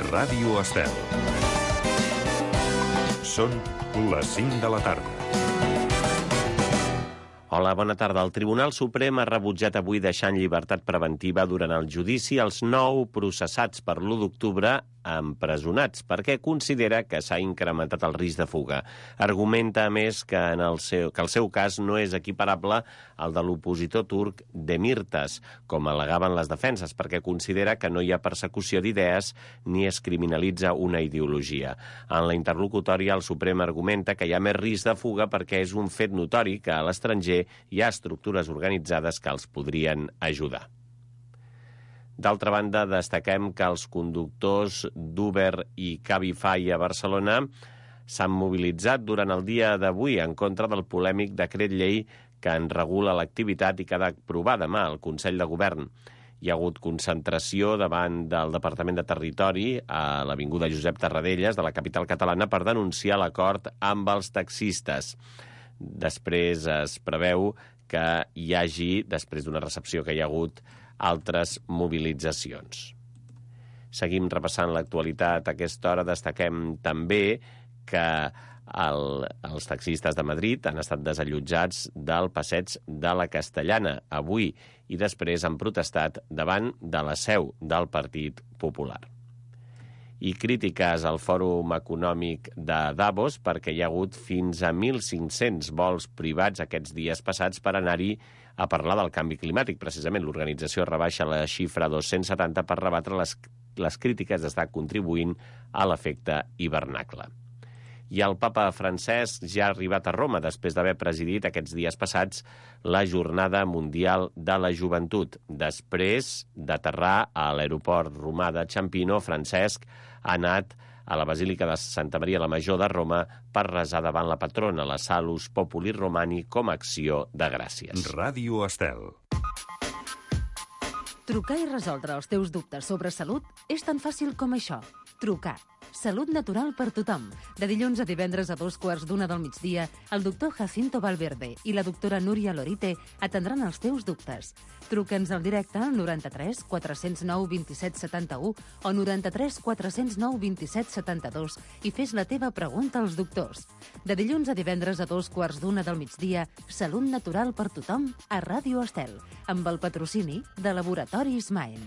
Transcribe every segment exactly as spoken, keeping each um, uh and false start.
Ràdio Estel. Són les cinc de la tarda. Hola, bona tarda. El Tribunal Suprem ha rebutjat avui deixar en llibertat preventiva durant el judici els nou processats per l'u d'octubre empresonats, perquè considera que s'ha incrementat el risc de fuga. Argumenta, a més, que, en el seu, que el seu cas no és equiparable al de l'opositor turc Demirtas, com al·legaven les defenses, perquè considera que no hi ha persecució d'idees ni es criminalitza una ideologia. En la interlocutòria, el Suprem argumenta que hi ha més risc de fuga perquè és un fet notori que a l'estranger hi ha estructures organitzades que els podrien ajudar. D'altra banda, destaquem que els conductors d'Uber i Cabify a Barcelona s'han mobilitzat durant el dia d'avui en contra del polèmic decret llei que en regula l'activitat i que ha d'aprovar demà el Consell de Govern. Hi ha hagut concentració davant del Departament de Territori a l'Avinguda Josep Tarradellas de la capital catalana per denunciar l'acord amb els taxistes. Després es preveu que hi hagi, després d'una recepció que hi ha hagut, altres mobilitzacions. Seguim repassant l'actualitat a aquesta hora. Destaquem també que el, els taxistes de Madrid han estat desallotjats del passeig de la Castellana avui i després han protestat davant de la seu del Partit Popular. I crítiques al Fòrum Econòmic de Davos perquè hi ha hagut fins a mil cinc-cents vols privats aquests dies passats per anar-hi a parlar del canvi climàtic. Precisament, l'organització rebaixa la xifra a dos-cents setanta per rebatre les, les crítiques d'estar contribuint a l'efecte hivernacle. I el papa Francesc ja ha arribat a Roma després d'haver presidit aquests dies passats la Jornada Mundial de la Joventut. Després d'aterrar a l'aeroport romà de Ciampino, Francesc ha anat a la Basílica de Santa Maria la Major de Roma per resar davant la patrona, la Salus Populi Romani, com a acció de gràcies. Ràdio Estel. Trucar i resoldre els teus dubtes sobre salut és tan fàcil com això. Trucar. Salut natural per tothom. De dilluns a divendres a dos quarts d'una del migdia, el doctor Jacinto Valverde i la doctora Núria Lorite atendran els teus dubtes. Truca'ns al directe al noranta-tres quatre cents nou vint-i-set setanta-u o noranta-tres quatre cents nou vint-i-set setanta-dos i fes la teva pregunta als doctors. De dilluns a divendres a dos quarts d'una del migdia, Salut natural per tothom a Ràdio Estel, amb el patrocini de Laboratoris Maen.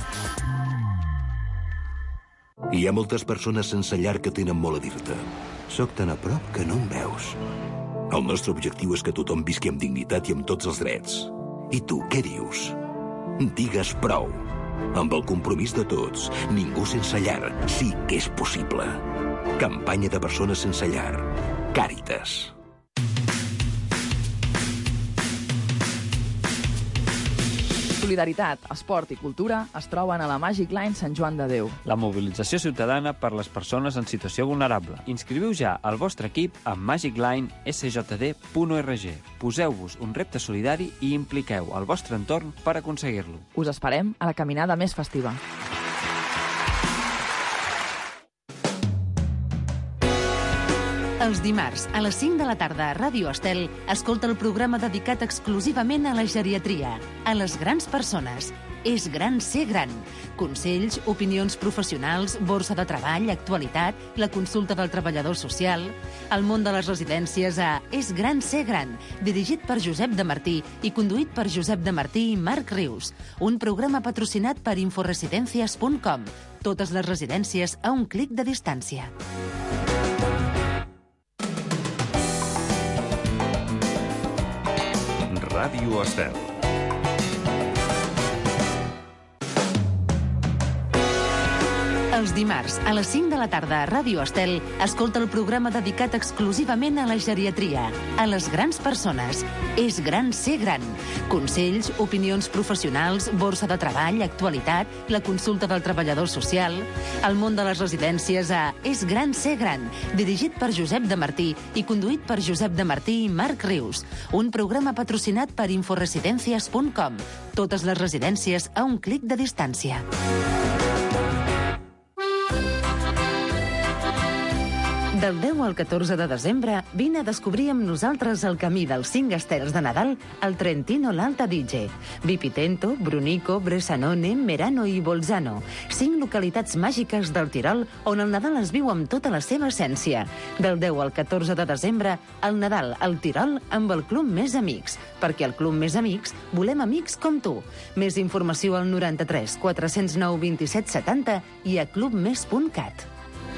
Hi ha moltes persones sense llar que tenen molt a dir-te. Soc tan a prop que no em veus. El nostre objectiu és que tothom visqui amb dignitat i amb tots els drets. I tu, què dius? Digues prou. Amb el compromís de tots, ningú sense llar sí que és possible. Campanya de persones sense llar. Càritas. Solidaritat, esport i cultura es troben a la Magic Line Sant Joan de Déu. La mobilització ciutadana per les persones en situació vulnerable. Inscriviu ja el vostre equip a magic line s j d punt org. Poseu-vos un repte solidari i impliqueu el vostre entorn per aconseguir-lo. Us esperem a la caminada més festiva. Els dimarts, a les cinc de la tarda a Ràdio Estel, escolta el programa dedicat exclusivament a la geriatria, a les grans persones. És gran ser gran. Consells, opinions professionals, borsa de treball, actualitat, la consulta del treballador social, el món de les residències a És gran ser gran, dirigit per Josep de Martí i conduït per Josep de Martí i Marc Rius. Un programa patrocinat per inforesidencias punt com. Totes les residències a un clic de distància. Ràdio Estel. Els dimarts, a les cinc de la tarda a Ràdio Estel, escolta el programa dedicat exclusivament a la geriatria, a les grans persones. És gran ser gran. Consells, opinions professionals, borsa de treball, actualitat, la consulta del treballador social, el món de les residències a És gran ser gran, dirigit per Josep de Martí i conduït per Josep de Martí i Marc Rius. Un programa patrocinat per inforesidencias punt com. Totes les residències a un clic de distància. Del deu al catorze de desembre, vine a descobrir amb nosaltres el camí dels cinc estels de Nadal al Trentino l'Alta Adige. Vipitento, Brunico, Bressanone, Merano i Bolzano. Cinc localitats màgiques del Tirol on el Nadal es viu amb tota la seva essència. Del deu al catorze de desembre, el Nadal al Tirol amb el Club Més Amics. Perquè al Club Més Amics volem amics com tu. Més informació al noranta-tres quatre-cents nou vint-i-set setanta i a clubmes punt cat.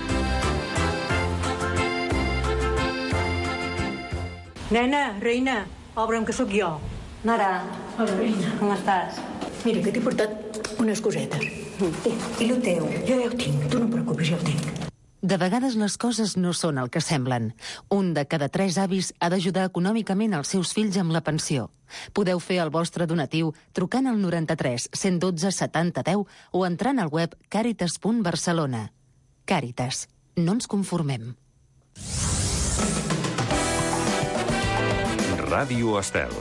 Nena, reina, obre'm que sóc jo. Nara. Hola, reina. Com estàs? Mira, que t'he portat unes cosetes. I lo teu? Jo ja ho tinc, tu no et preocupis, ja ho tinc. De vegades les coses no són el que semblen. Un de cada tres avis ha d'ajudar econòmicament els seus fills amb la pensió. Podeu fer el vostre donatiu trucant al noranta-tres cent dotze setanta deu o entrant al web càritas punt barcelona. Càritas. No ens conformem. Ràdio Estel.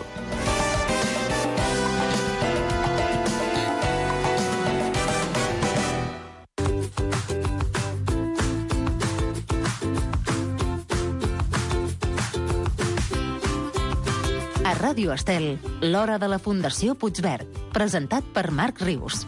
A Ràdio Estel, l'hora de la Fundació Puigverd, presentat per Marc Rius.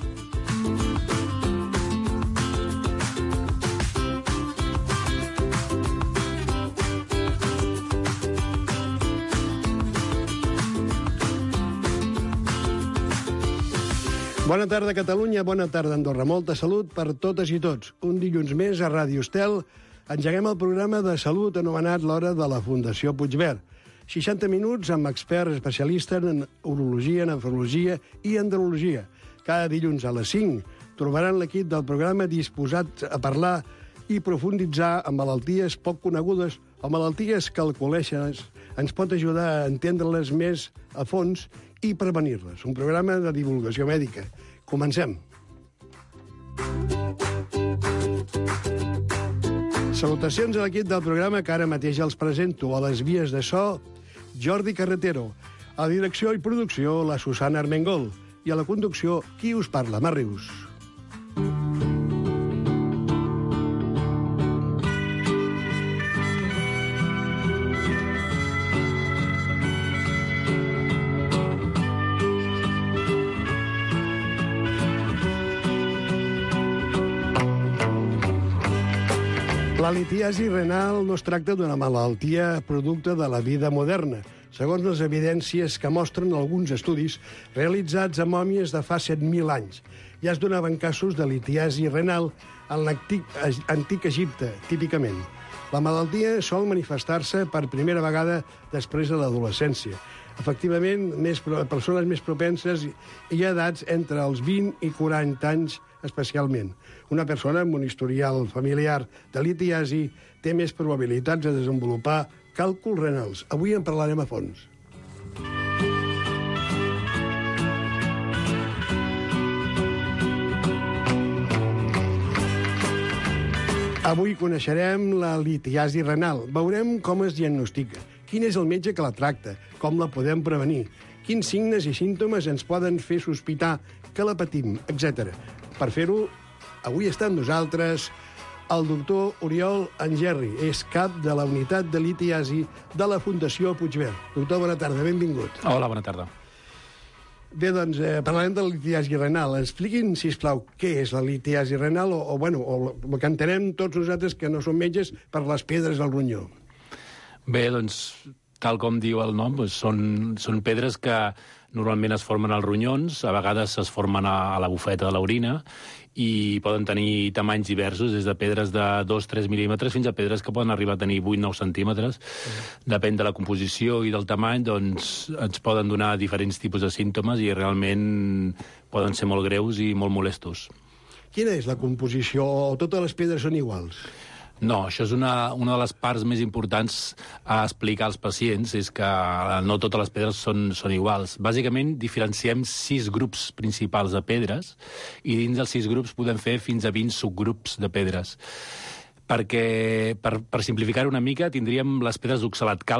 Bona tarda, Catalunya, bona tarda, Andorra. Molta salut per totes i tots. Un dilluns més a Ràdio Estel engeguem el programa de salut anomenat l'Hora de la Fundació Puigverd. seixanta minuts amb experts especialistes en urologia, nefrologia i andrologia. Cada dilluns a les cinc trobaran l'equip del programa disposat a parlar i profunditzar en malalties poc conegudes o malalties que el coneixen ens pot ajudar a entendre-les més a fons i prevenir-les. Un programa de divulgació mèdica. Comencem. Salutacions a l'equip del programa que ara mateix els presento. A les vies de so, Jordi Carretero. A la direcció i producció, la Susana Armengol. I a la conducció, qui us parla, Marc Rius. La litiasi renal no es tracta d'una malaltia producte de la vida moderna, segons les evidències que mostren alguns estudis realitzats amb mòmies de fa set mil anys. Ja es donaven casos de litiasi renal en l'antic antic Egipte, típicament. La malaltia sol manifestar-se per primera vegada després de l'adolescència. Efectivament, més persones més propenses i edats entre els vint i quaranta anys especialment. Una persona amb un historial familiar de litiasi té més probabilitats de desenvolupar càlculs renals. Avui en parlarem a fons. Avui coneixerem la litiasi renal. Veurem com es diagnostica, quin és el metge que la tracta, com la podem prevenir, quins signes i símptomes ens poden fer sospitar que la patim, etcètera. Per fer-ho, avui està amb nosaltres el doctor Oriol Angerri. És cap de la unitat de litiasi de la Fundació Puigverd. Doctor, bona tarda, benvingut. Hola, bona tarda. Bé, doncs, eh, parlarem de la litiasi renal. Expliquin, sisplau, què és la litiasi renal o, o, bueno, o el que entenem tots nosaltres que no som metges per les pedres al ronyó. Bé, doncs, tal com diu el nom, doncs, són, són pedres que normalment es formen als ronyons, a vegades es formen a, a la bufeta de l'orina i poden tenir tamanys diversos, des de pedres de dos a tres mil·límetres fins a pedres que poden arribar a tenir vuit a nou centímetres. Mm. Depèn de la composició i del tamany, doncs ens poden donar diferents tipus de símptomes i realment poden ser molt greus i molt molestos. Quina és la composició? O totes les pedres són iguals? No, això és una, una de les parts més importants a explicar als pacients, és que no totes les pedres són, són iguals. Bàsicament, diferenciem sis grups principals de pedres i dins dels sis grups podem fer fins a vint subgrups de pedres. Perquè, per, per simplificar una mica, tindríem les pedres d'oxalat càlcic,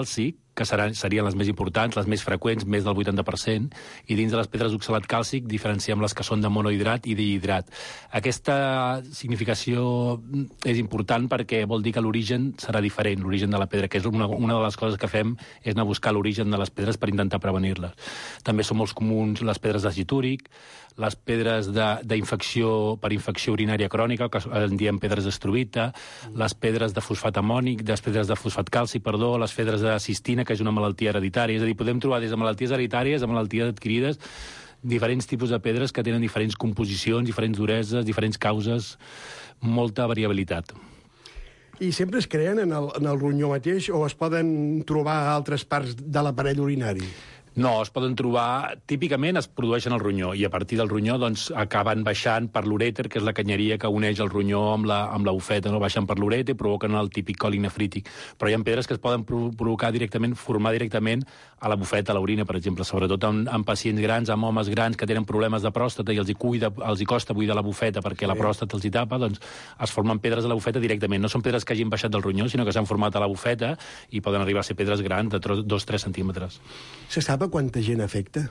que seran, serien les més importants, les més freqüents, més del vuitanta per cent, i dins de les pedres d'oxalat càlcic diferenciem les que són de monohidrat i dihidrat. Aquesta significació és important perquè vol dir que l'origen serà diferent, l'origen de la pedra, que és una, una de les coses que fem és anar a buscar l'origen de les pedres per intentar prevenir-les. També són molt comuns les pedres d'àcid úric, les pedres d'infecció per infecció urinària crònica, que en diem pedres d'estrobita, les pedres de fosfat amònic, les pedres de fosfat càlcic, perdó, les pedres de cistina, que és una malaltia hereditària. És a dir, podem trobar des de malalties hereditàries a malalties adquirides diferents tipus de pedres que tenen diferents composicions, diferents dureses, diferents causes, molta variabilitat. I sempre es creen en el, en el ronyó mateix o es poden trobar a altres parts de l'aparell urinari? No, es poden trobar... Típicament es produeixen al ronyó i a partir del ronyó doncs, acaben baixant per l'urèter, que és la canyeria que uneix el ronyó amb la, amb la bufeta, no? Baixen per l'urèter i provoquen el típic còlic nefrític. Però hi ha pedres que es poden provocar directament, formar directament a la bufeta, a l'orina, per exemple, sobretot en, en pacients grans, amb homes grans que tenen problemes de pròstata i els hi, cuida, els hi costa buidar la bufeta perquè sí. La pròstata els hi tapa, doncs es formen pedres a la bufeta directament. No són pedres que hagin baixat del ronyó, sinó que s'han format a la bufeta i poden arribar a ser pedres grans de dos a tres centímetres. Se sap a quanta gent afecta?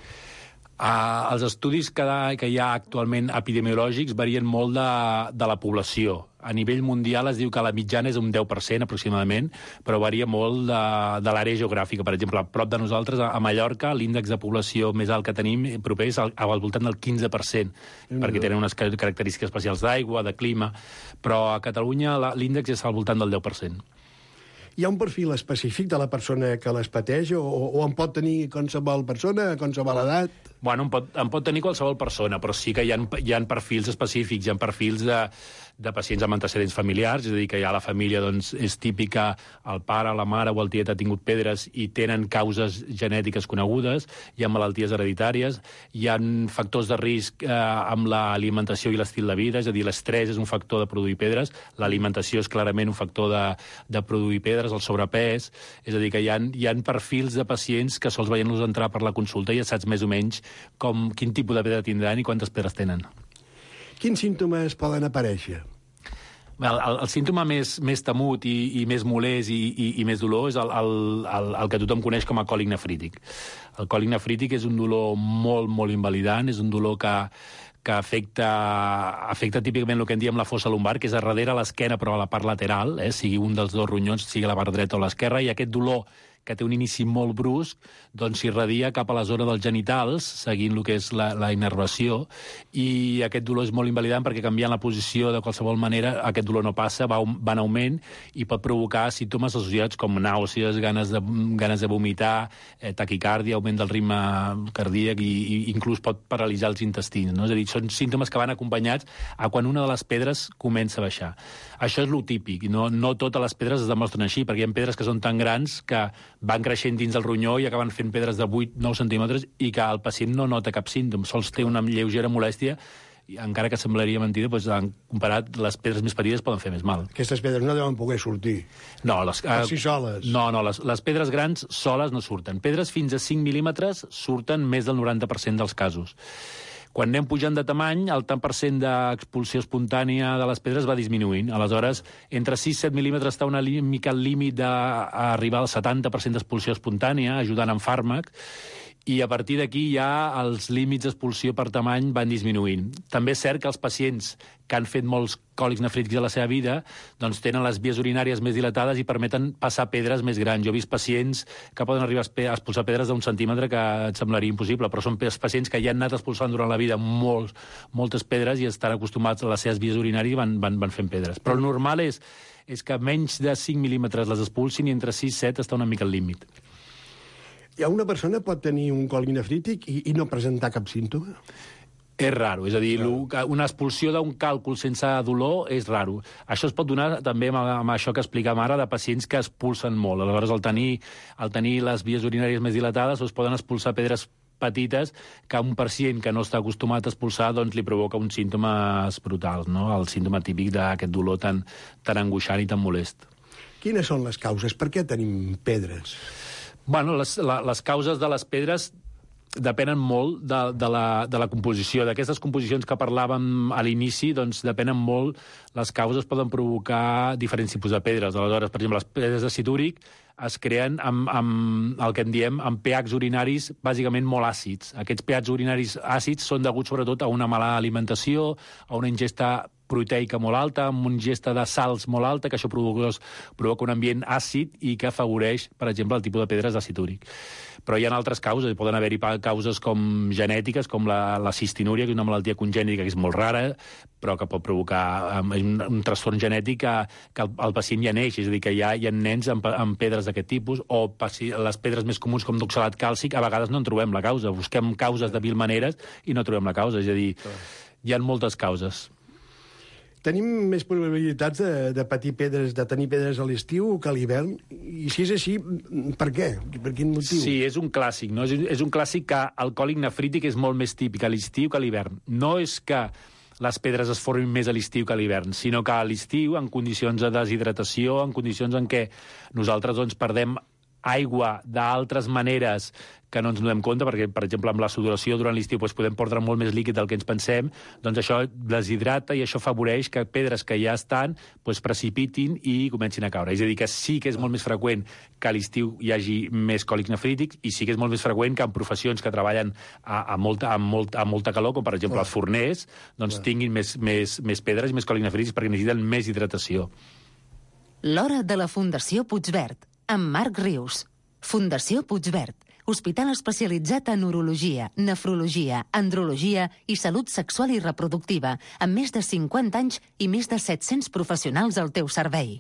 Uh, els estudis que, que hi ha actualment epidemiològics varien molt de, de la població. A nivell mundial es diu que la mitjana és un deu per cent aproximadament, però varia molt de, de l'àrea geogràfica. Per exemple, a prop de nosaltres, a Mallorca, l'índex de població més alt que tenim proper és al, al voltant del quinze per cent, mm. perquè tenen unes característiques especials d'aigua, de clima, però a Catalunya l'índex és al voltant del deu per cent. Hi ha un perfil específic de la persona que les pateix o, o en pot tenir qualsevol persona, a qualsevol edat? Bueno, en pot, en pot tenir qualsevol persona, però sí que hi ha, hi ha perfils específics, hi ha perfils de, de pacients amb antecedents familiars, és a dir, que ja la família doncs, és típica, el pare, la mare o el tiet ha tingut pedres i tenen causes genètiques conegudes, hi ha malalties hereditàries, hi ha factors de risc eh, amb l'alimentació i l'estil de vida, és a dir, l'estrès és un factor de produir pedres, l'alimentació és clarament un factor de, de produir pedres, el sobrepès, és a dir, que hi ha, hi ha perfils de pacients que sols veient-los entrar per la consulta i ja saps més o menys com, quin tipus de pedra tindran i quantes pedres tenen. Quins símptomes poden aparèixer? El, el, el símptoma més, més temut i, i més molest i, i, i més dolor és el, el, el, el que tothom coneix com a còlic nefrític. El còlic nefrític és un dolor molt, molt invalidant, és un dolor que, que afecta, afecta típicament el que en diem la fossa lumbar, que és a darrere l'esquena però a la part lateral, eh, sigui un dels dos ronyons, sigui la part dreta o l'esquerra, i aquest dolor que té un inici molt brusc, doncs s'irradia cap a la zona dels genitals, seguint el que és la, la innervació, i aquest dolor és molt invalidant perquè canviant la posició de qualsevol manera aquest dolor no passa, va, va en augment i pot provocar símptomes associats com nàusees, ganes de, ganes de vomitar, eh, taquicàrdia, augment del ritme cardíac i, i inclús pot paralitzar els intestins. No? És a dir, són símptomes que van acompanyats a quan una de les pedres comença a baixar. Això és lo típic, no, no totes les pedres es demostren així, perquè hi ha pedres que són tan grans que van creixent dins del ronyó i acaben fent pedres de vuit a nou centímetres i que el pacient no nota cap símptom, sols té una lleugera molèstia i encara que semblaria mentida, doncs, comparat, les pedres més petites poden fer més mal. Aquestes pedres no deuen poder sortir. No, les, per si soles. No, no, les, les pedres grans soles no surten. Pedres fins a cinc mil·límetres surten més del noranta per cent dels casos. Quan anem pujant de tamany, el tant per cent d'expulsió espontània de les pedres va disminuint. Aleshores, entre sis i set mil·límetres està una mica al límit d'arribar al setanta per cent d'expulsió espontània, ajudant amb fàrmac, i a partir d'aquí ja els límits d'expulsió per tamany van disminuint. També és cert que els pacients que han fet molts còlics nefrítics a la seva vida doncs tenen les vies urinàries més dilatades i permeten passar pedres més grans. Jo he vist pacients que poden arribar a expulsar pedres d'un centímetre que et semblaria impossible, però són pacients que ja han anat expulsant durant la vida molts, moltes pedres i estan acostumats a les seves vies urinàries i van, van, van fent pedres. Però el normal és, és que menys de cinc mil·límetres les expulsin i entre sis i set està una mica al límit. Hi ha una persona pot tenir un còlic nefrític i, i no presentar cap símptoma? És raro, és a dir, una expulsió d'un càlcul sense dolor és raro. Això es pot donar també amb, amb això que explicàvem ara de pacients que expulsen molt. Aleshores, al tenir, al tenir les vies urinàries més dilatades, doncs poden expulsar pedres petites que a un pacient que no està acostumat a expulsar doncs li provoca uns símptomes brutals, no? El símptoma típic d'aquest dolor tan, tan angoixant i tan molest. Quines són les causes? Per què tenim pedres? Bueno, les, la, les causes de les pedres depenen molt de, de, la, de la composició. D'aquestes composicions que parlàvem a l'inici, doncs depenen molt, les causes poden provocar diferents tipus de pedres. Aleshores, per exemple, les pedres de citúric es creen amb, amb el que en diem amb pHs urinaris bàsicament molt àcids. Aquests pHs urinaris àcids són deguts sobretot a una mala alimentació, a una ingesta proteica molt alta, amb una ingesta de sals molt alta, que això provoca, provoca un ambient àcid i que afavoreix, per exemple, el tipus de pedres de citúric. Però hi ha altres causes, poden haver-hi causes com genètiques, com la, la cistinúria, que és una malaltia congènica que és molt rara, però que pot provocar um, un, un trastorn genètic que, que el, el pacient ja neix, és a dir, que hi ha, hi ha nens amb, amb pedres d'aquest tipus, o paci, les pedres més comuns com d'oxalat càlcic, a vegades no en trobem la causa, busquem causes de mil maneres i no trobem la causa, és a dir, hi ha moltes causes. Tenim més probabilitats de, de patir pedres, de tenir pedres a l'estiu que a l'hivern? I si és així, per què? Per quin motiu? Sí, és un clàssic, no? És, és un clàssic que el còlic nefrític és molt més típic a l'estiu que a l'hivern. No és que les pedres es formin més a l'estiu que a l'hivern, sinó que a l'estiu, en condicions de deshidratació, en condicions en què nosaltres doncs, perdem aigua d'altres maneres que no ens donem compte, perquè, per exemple, amb la sudoració durant l'estiu doncs, podem perdre molt més líquid del que ens pensem, doncs això deshidrata i això afavoreix que pedres que ja estan doncs, precipitin i comencin a caure. És a dir, que sí que és molt més freqüent que a l'estiu hi hagi més còlics nefrítics i sí que és molt més freqüent que en professions que treballen a, a, molta, a, molt, a molta calor, com per exemple els forners, doncs Clar. tinguin més, més, més pedres i més còlics nefrítics perquè necessiten més hidratació. L'hora de la Fundació Puigverd, amb Marc Rius. Fundació Puigverd, hospital especialitzat en urologia, nefrologia, andrologia i salut sexual i reproductiva, amb més de cinquanta anys i més de set-cents professionals al teu servei.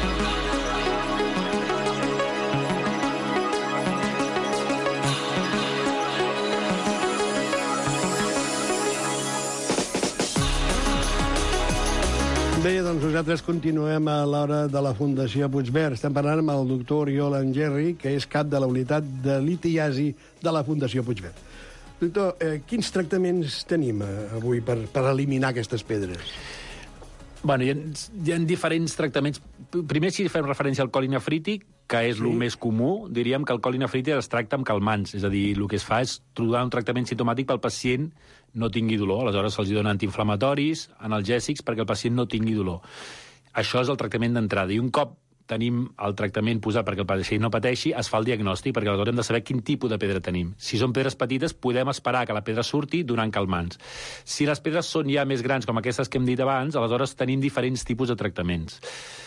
Bé, doncs nosaltres continuem a l'hora de la Fundació Puigverd. Estem parlant amb el doctor Oriol Angerri, que és cap de la unitat de litiasi de la Fundació Puigverd. Doctor, eh, quins tractaments tenim eh, avui per, per eliminar aquestes pedres? Bueno, hi ha, hi ha diferents tractaments. Primer, si fem referència al còlic nefrític, que és sí. el més comú, diríem que el còlic nefrític es tracta amb calmants. És a dir, el que es fa és trobar un tractament simptomàtic pel pacient no tingui dolor. Aleshores se'ls dona antiinflamatoris, analgèsics, perquè el pacient no tingui dolor. Això és el tractament d'entrada. I un cop tenim el tractament posat perquè el pacient no pateixi, es fa el diagnòstic, perquè aleshores hem de saber quin tipus de pedra tenim. Si són pedres petites, podem esperar que la pedra surti donant calmants. Si les pedres són ja més grans, com aquestes que hem dit abans, aleshores tenim diferents tipus de tractaments.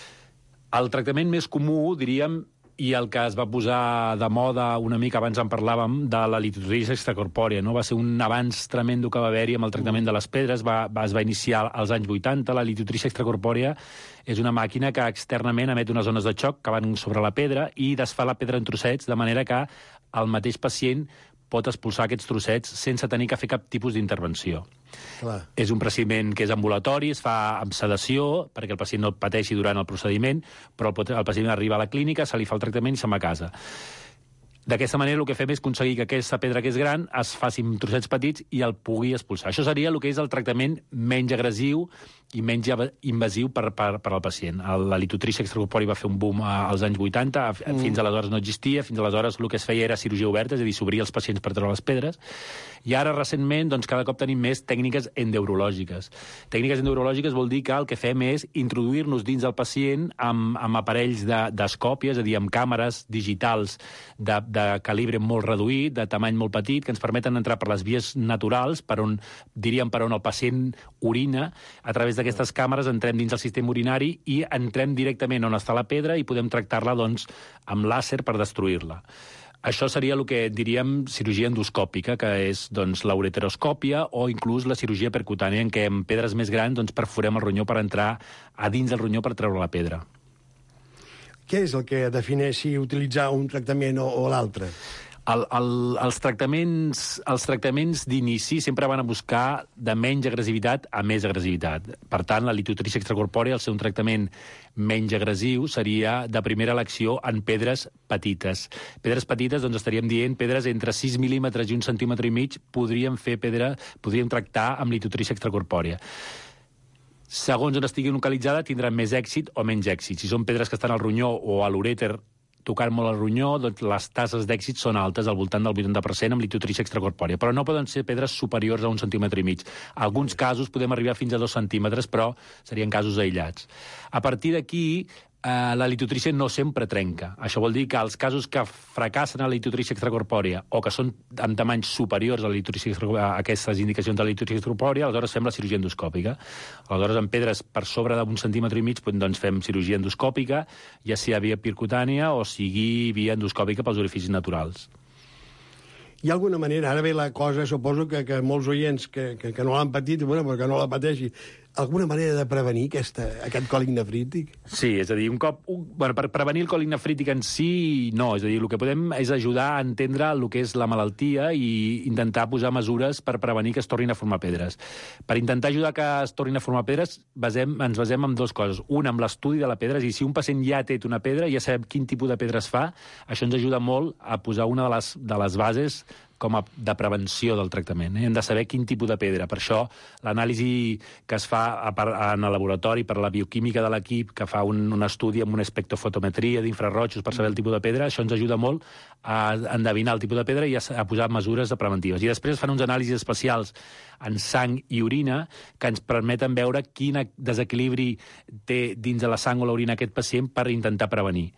El tractament més comú, diríem, i el que es va posar de moda una mica abans en parlàvem, de la litotripsi extracorpòrea, no? Va ser un avanç tremendo que va haver-hi amb el tractament de les pedres, va, va, es va iniciar als anys vuitanta. La litotripsi extracorpòrea és una màquina que externament emet unes ones de xoc que van sobre la pedra i desfà la pedra en trossets, de manera que el mateix pacient pot expulsar aquests trossets sense tenir que fer cap tipus d'intervenció. Clar. És un procediment que és ambulatori, es fa amb sedació, perquè el pacient no pateixi durant el procediment, però el pacient arriba a la clínica, se li fa el tractament i se'n va a casa. D'aquesta manera el que fem és aconseguir que aquesta pedra que és gran es faci amb trossets petits i el pugui expulsar. Això seria el que és el tractament menys agressiu i menys invasiu per, per, per al pacient. La litotripsi extracorpòrea va fer un boom als anys vuitanta, mm. fins aleshores no existia, fins aleshores el que es feia era cirurgia oberta, és a dir, s'obria els pacients per treure les pedres, i ara recentment doncs, cada cop tenim més tècniques endourològiques. Tècniques endourològiques vol dir que el que fem és introduir-nos dins del pacient amb, amb aparells d'escòpia, és a dir, amb càmeres digitals de, de calibre molt reduït, de tamany molt petit, que ens permeten entrar per les vies naturals, per on, diríem, per on el pacient orina. A través d'aquestes càmeres entrem dins el sistema urinari i entrem directament on està la pedra i podem tractar-la doncs, amb làser per destruir-la. Això seria el que diríem cirurgia endoscòpica, que és doncs, la ureteroscòpia o inclús la cirurgia percutània, en què amb pedres més grans doncs, perforem el ronyó per entrar a dins del ronyó per treure la pedra. Què és el que defineix si utilitzar un tractament o, o l'altre? El, el, els tractaments, els tractaments d'inici sempre van a buscar de menys agressivitat a més agressivitat. Per tant, la litotripsi extracorpòrea, al ser un tractament menys agressiu, seria de primera elecció en pedres petites. Pedres petites, doncs estaríem dient pedres entre sis mil·límetres i un centímetre i mig, podríem fer pedra, podríem tractar amb litotripsi extracorpòrea. Segons on estigui localitzada, tindran més èxit o menys èxit. Si són pedres que estan al ronyó o a l'urèter tocant molt el ronyó, doncs les tasses d'èxit són altes, al voltant del vuitanta per cent, amb lithotripsia extracorpòrea, però no poden ser pedres superiors a un centímetre i mig. En alguns casos podem arribar fins a dos centímetres, però serien casos aïllats. A partir d'aquí, eh, la lithotripsia no sempre trenca. Això vol dir que els casos que fracassen a la lithotripsia extracorpòrea o que són en tamanys superiors a, la a aquestes indicacions de la lithotripsia extracorpòrea, aleshores fem la cirurgia endoscòpica. Aleshores, en pedres per sobre d'un centímetre i mig, doncs fem cirurgia endoscòpica, ja sigui via percutània o sigui via endoscòpica pels orificis naturals. Hi ha alguna manera, ara ve la cosa, suposo que, que molts oients que, que, que no l'han patit, bueno, però que no la pateixi, alguna manera de prevenir aquesta, aquest còlic nefrític? Sí, és a dir, un cop... Un, bueno, per prevenir el còlic nefrític en si, no. És a dir, el que podem és ajudar a entendre el que és la malaltia i intentar posar mesures per prevenir que es tornin a formar pedres. Per intentar ajudar que es tornin a formar pedres, basem, ens basem en dues coses. Una, amb l'estudi de la pedra, és a dir, si un pacient ja té una pedra, ja sabem quin tipus de pedra es fa, això ens ajuda molt a posar una de les, de les bases com a de prevenció del tractament. Eh? Hem de saber quin tipus de pedra. Per això, l'anàlisi que es fa a part, en el laboratori per la bioquímica de l'equip, que fa un, un estudi amb una espectrofotometria d'infrarrojos per saber el tipus de pedra, això ens ajuda molt a endevinar el tipus de pedra i a, a posar mesures preventives. I després es fan uns anàlisis especials en sang i orina que ens permeten veure quin desequilibri té dins de la sang o l'orina aquest pacient per intentar prevenir.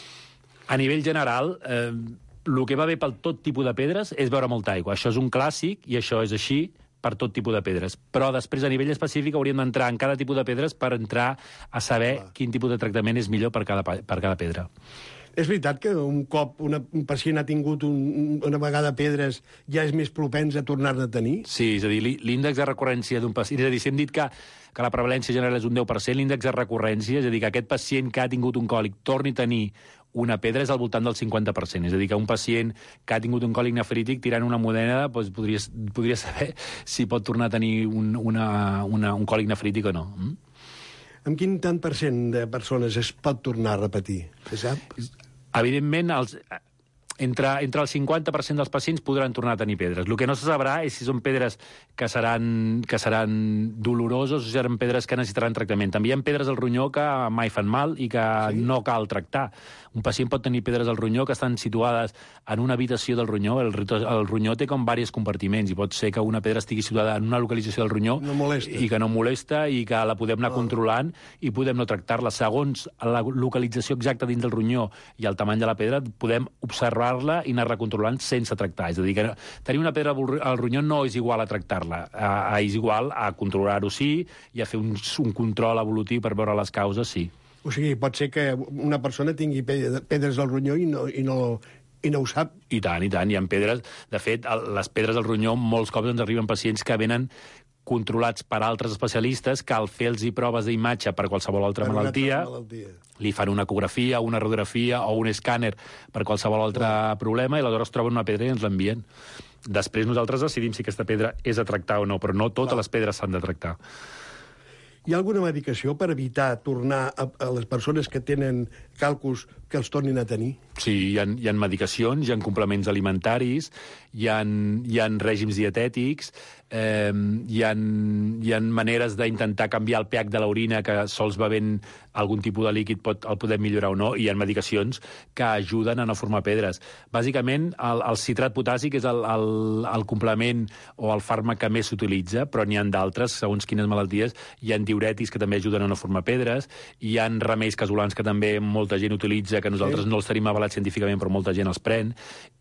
A nivell general, eh, el que va bé pel tot tipus de pedres és beure molta aigua. Això és un clàssic i això és així per tot tipus de pedres. Però després, a nivell específic, hauríem d'entrar en cada tipus de pedres per entrar a saber ah. quin tipus de tractament és millor per cada, per cada pedra. És veritat que un cop una, un pacient ha tingut un, una vegada pedres ja és més propens a tornar-ne a tenir? Sí, és a dir, l'índex de recurrència d'un pacient... És a dir, si hem dit que, que la prevalència general és un deu per cent, l'índex de recurrència, és a dir, que aquest pacient que ha tingut un còlic torni a tenir una pedra és al voltant del cinquanta per cent. És a dir, que un pacient que ha tingut un còlic nefrític tirant una moneda doncs podria, podria saber si pot tornar a tenir un, una, una, un còlic nefrític o no. Mm? Amb quin tant per cent de persones es pot tornar a repetir? Se sap? Evidentment, els, entre, entre el cinquanta per cent dels pacients podran tornar a tenir pedres. El que no se sabrà és si són pedres que seran, que seran doloroses o si seran pedres que necessitaran tractament. També hi ha pedres al ronyó que mai fan mal i que sí? no cal tractar. Un pacient pot tenir pedres al ronyó que estan situades en una habitació del ronyó. El, el ronyó té com diversos compartiments i pot ser que una pedra estigui situada en una localització del ronyó no i que no molesta i que la podem anar no. controlant i podem no tractar-la. Segons la localització exacta dins del ronyó i el tamany de la pedra, podem observar-la i anar-la controlant sense tractar. És a dir, que tenir una pedra al ronyó no és igual a tractar-la. És igual a controlar-ho, sí, i a fer un, un control evolutiu per veure les causes, sí. O sigui, pot ser que una persona tingui pedres al ronyó i no, i no, i no ho sap. I tant, i tant. Hi ha pedres... De fet, les pedres al ronyó molts cops ens arriben pacients que venen controlats per altres especialistes que al fer-los proves d'imatge per qualsevol altra per malaltia, malaltia li fan una ecografia, una radiografia o un escàner per qualsevol altre oh. problema i aleshores troben una pedra i ens l'envien. Després nosaltres decidim si aquesta pedra és a tractar o no, però no totes oh. les pedres s'han de tractar. Hi ha alguna medicació per evitar tornar a, a les persones que tenen càlculs que els tornin a tenir? Sí, hi ha, hi ha medicacions, hi ha complements alimentaris, hi ha, hi ha règims dietètics, eh, hi, ha, hi ha maneres d'intentar canviar el pH de l'orina, que sols bevent algun tipus de líquid pot, el podem millorar o no, i hi ha medicacions que ajuden a no formar pedres. Bàsicament, el, el citrat potàssic és el, el, el complement o el fàrmac que més s'utilitza, però n'hi ha d'altres, segons quines malalties. Hi ha diurètics que també ajuden a no formar pedres, hi ha remeis casolans que també molta gent utilitza, que nosaltres sí. no els tenim avalats científicament, però molta gent els pren,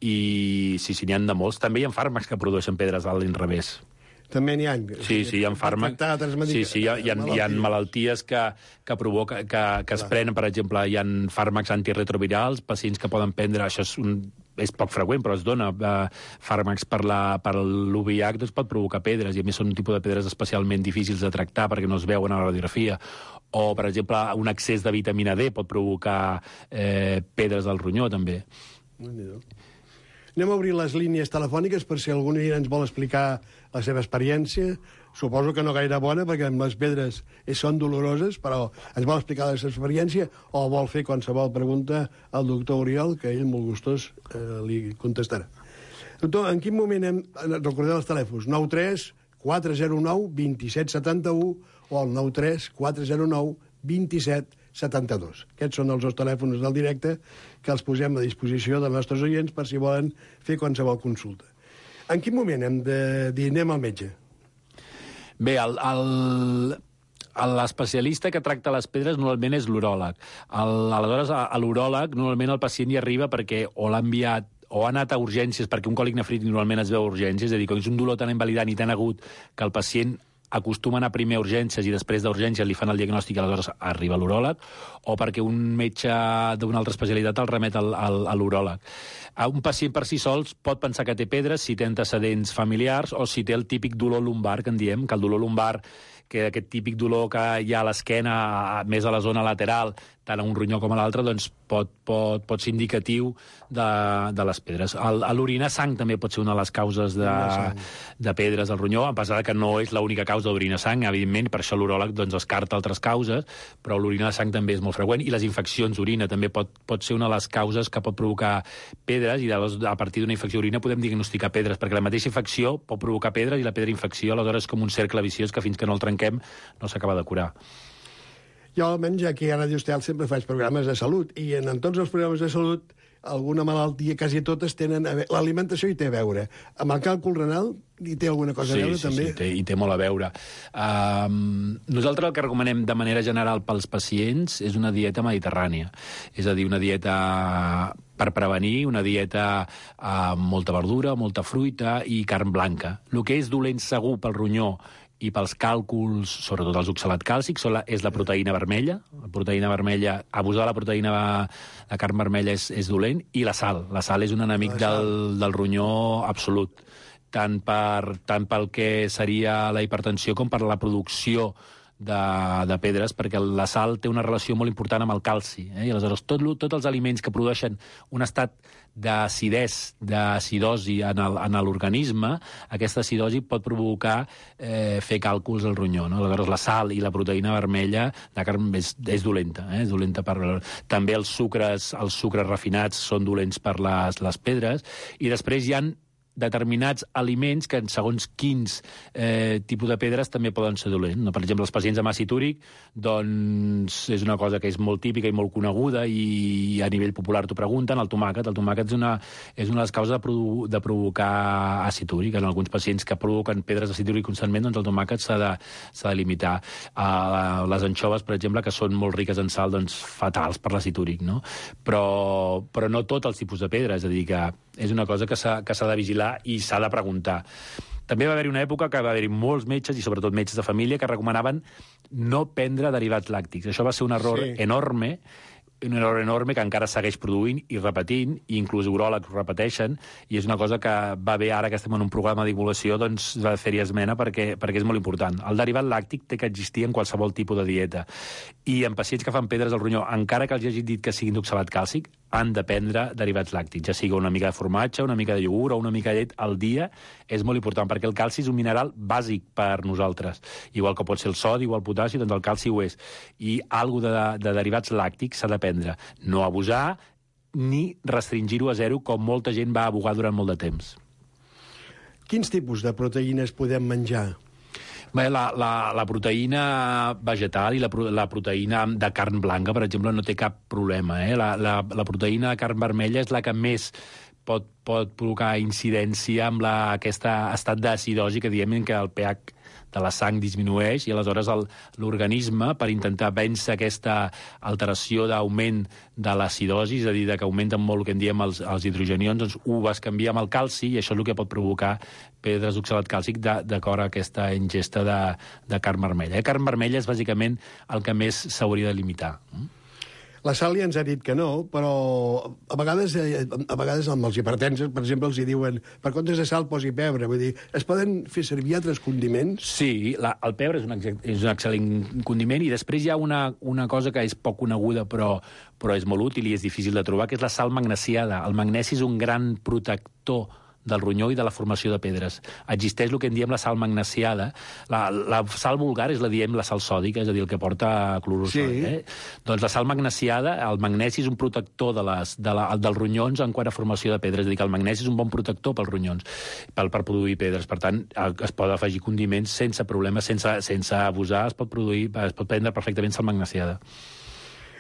i sí, sí, n'hi ha de molts. També hi ha fàrmacs que produeixen pedres a l'inrevés. També n'hi ha? Sí, sí, hi ha fàrmacs. Sí, sí, hi ha, hi ha, hi ha malalties que, que, provoca, que, que es prenen, per exemple, hi ha fàrmacs antiretrovirals, pacients que poden prendre, això és, un, és poc freqüent, però es dona eh, fàrmacs per l'U V I H, doncs pot provocar pedres, i a més són un tipus de pedres especialment difícils de tractar perquè no es veuen a la radiografia. O, per exemple, un excés de vitamina D pot provocar eh, pedres del ronyó, també. Anem a obrir les línies telefòniques per si algun dia ens vol explicar la seva experiència. Suposo que no gaire bona, perquè amb les pedres són doloroses, però ens vol explicar la seva experiència o vol fer qualsevol pregunta al doctor Oriol, que ell, molt gustós, eh, li contestarà. Doctor, en quin moment hem... Recordeu els telèfons, nou tres quatre zero nou dos set set u o el nou tres quatre zero nou dos set setanta-dos. Aquests són els dos telèfons del directe que els posem a disposició dels nostres oients per si volen fer qualsevol consulta. En quin moment hem de dir anem al metge? Bé, el... el... l'especialista que tracta les pedres normalment és l'uròleg. El, aleshores, a, a l'uròleg, normalment el pacient hi arriba perquè o l'ha enviat o ha anat a urgències, perquè un còlic nefrític normalment es veu a urgències, és a dir, que és un dolor tan invalidant i tan agut que el pacient acostuma a anar primer a urgències i després d'urgències li fan el diagnòstic i aleshores arriba a l'uròleg, o perquè un metge d'una altra especialitat el remet al, al, a l'uròleg. Un pacient per si sols pot pensar que té pedres si té antecedents familiars o si té el típic dolor lumbar, que en diem, que el dolor lumbar, que aquest típic dolor que hi ha a l'esquena, més a la zona lateral, tant a un ronyó com a l'altre, doncs pot, pot, pot ser indicatiu de, de les pedres. El, l'orinar sang també pot ser una de les causes de, de pedres al ronyó, a pesar que no és l'única causa d'orinar sang, evidentment, per això l'uròleg doncs, descarta altres causes, però l'orinar sang també és molt freqüent, i les infeccions d'orina també pot, pot ser una de les causes que pot provocar pedres, i llavors, a partir d'una infecció d'orina podem diagnosticar pedres, perquè la mateixa infecció pot provocar pedres i la pedra infecció, aleshores és com un cercle viciós que fins que no el trenquem no s'acaba de curar. Jo, almenys, aquí a Radio Estel sempre faig programes de salut, i en, en tots els programes de salut alguna malaltia, quasi totes tenen... L'alimentació hi té a veure. Amb el càlcul renal hi té alguna cosa sí, a veure, sí, també? Sí, té, hi té molt a veure. Um, nosaltres el que recomanem de manera general pels pacients és una dieta mediterrània. És a dir, una dieta per prevenir, una dieta amb molta verdura, molta fruita i carn blanca. El que és dolent segur pel ronyó i pels càlculs, sobretot els oxalat càlcic, és la proteïna vermella. La proteïna vermella, abusar de la proteïna de carn vermella és, és dolent, i la sal. La sal és un enemic del, del ronyó absolut, tant, per, tant pel que seria la hipertensió com per la producció de, de pedres, perquè la sal té una relació molt important amb el calci. Eh? I aleshores tot, tots els aliments que produeixen un estat d'acidès, d'acidosi en l'organisme, aquesta acidosi pot provocar eh, fer càlculs al ronyó. No? Aleshores, la sal i la proteïna vermella de carn és, és dolenta. Eh? És dolenta per... També els sucres, els sucres refinats són dolents per les, les pedres, i després hi ha determinats aliments que, segons quins eh, tipus de pedres, també poden ser dolents. No? Per exemple, els pacients amb àcid úric, doncs, és una cosa que és molt típica i molt coneguda, i a nivell popular t'ho pregunten, el tomàquet. El tomàquet és una, és una de les causes de, provo de provocar àcid úric. En alguns pacients que provoquen pedres d'àcid úric constantment, doncs el tomàquet s'ha de, s'ha de limitar. Uh, les anxoves, per exemple, que són molt riques en sal, doncs fatals per l'àcid úric, no? Però, però no tots els tipus de pedra, és a dir, que és una cosa que s'ha de vigilar i s'ha de preguntar. També va haver-hi una època que va haver-hi molts metges, i sobretot metges de família, que recomanaven no prendre derivats làctics. Això va ser un error sí. enorme, un error enorme que encara segueix produint i repetint, i inclús uròlegs ho repeteixen, i és una cosa que va bé ara que estem en un programa de divulgació, doncs va fer-hi esmena perquè, perquè és molt important. El derivat làctic té que existir en qualsevol tipus de dieta, i en pacients que fan pedres al ronyó, encara que els hagi dit que siguin d'oxalat càlcic, han de prendre derivats làctics, ja sigui una mica de formatge, una mica de iogurt o una mica de llet al dia. És molt important, perquè el calci és un mineral bàsic per nosaltres. Igual que pot ser el sodi o el potassi, doncs el calci ho és. I alguna de, de derivats làctics s'ha de prendre. No abusar ni restringir-ho a zero, com molta gent va abogar durant molt de temps. Quins tipus de proteïnes podem menjar? Bé, la, la, la proteïna vegetal i la, la proteïna de carn blanca, per exemple, no té cap problema. Eh? La, la, la proteïna de carn vermella és la que més pot, pot provocar incidència amb la, aquest estat d'acidosi que diem que el pH de la sang disminueix, i aleshores l'organisme, per intentar vèncer aquesta alteració d'augment de l'acidosi, és a dir, que augmenten molt el que en diem els, els hidrogenions, doncs ho vas canviar amb el calci, i això és el que pot provocar pedres d'oxalat càlcic d'acord a aquesta ingesta de, de carn vermella. Eh? Carn vermella és bàsicament el que més s'hauria de limitar. La sal ja ens ha dit que no, però a vegades, a vegades amb els hipertensos, per exemple, els hi diuen per comptes de sal posi pebre. Vull dir, es poden fer servir altres condiments? Sí, la, el pebre és un, és un excel·lent condiment, i després hi ha una, una cosa que és poc coneguda però, però és molt útil i és difícil de trobar, que és la sal magnesiada. El magnesi és un gran protector del ronyó i de la formació de pedres. Existeix el que en diem la sal magnesiada. La, la sal vulgar és la diem la sal sòdica, és a dir, el que porta clorur sòdic. Sí. Eh? Doncs la sal magnesiada, el magnesi és un protector de les, de la, dels ronyons en quant a formació de pedres, és a dir, que el magnesi és un bon protector pels ronyons, per, per produir pedres. Per tant, es pot afegir condiments sense problemes, sense, sense abusar, es pot produir, es pot prendre perfectament sal magnesiada.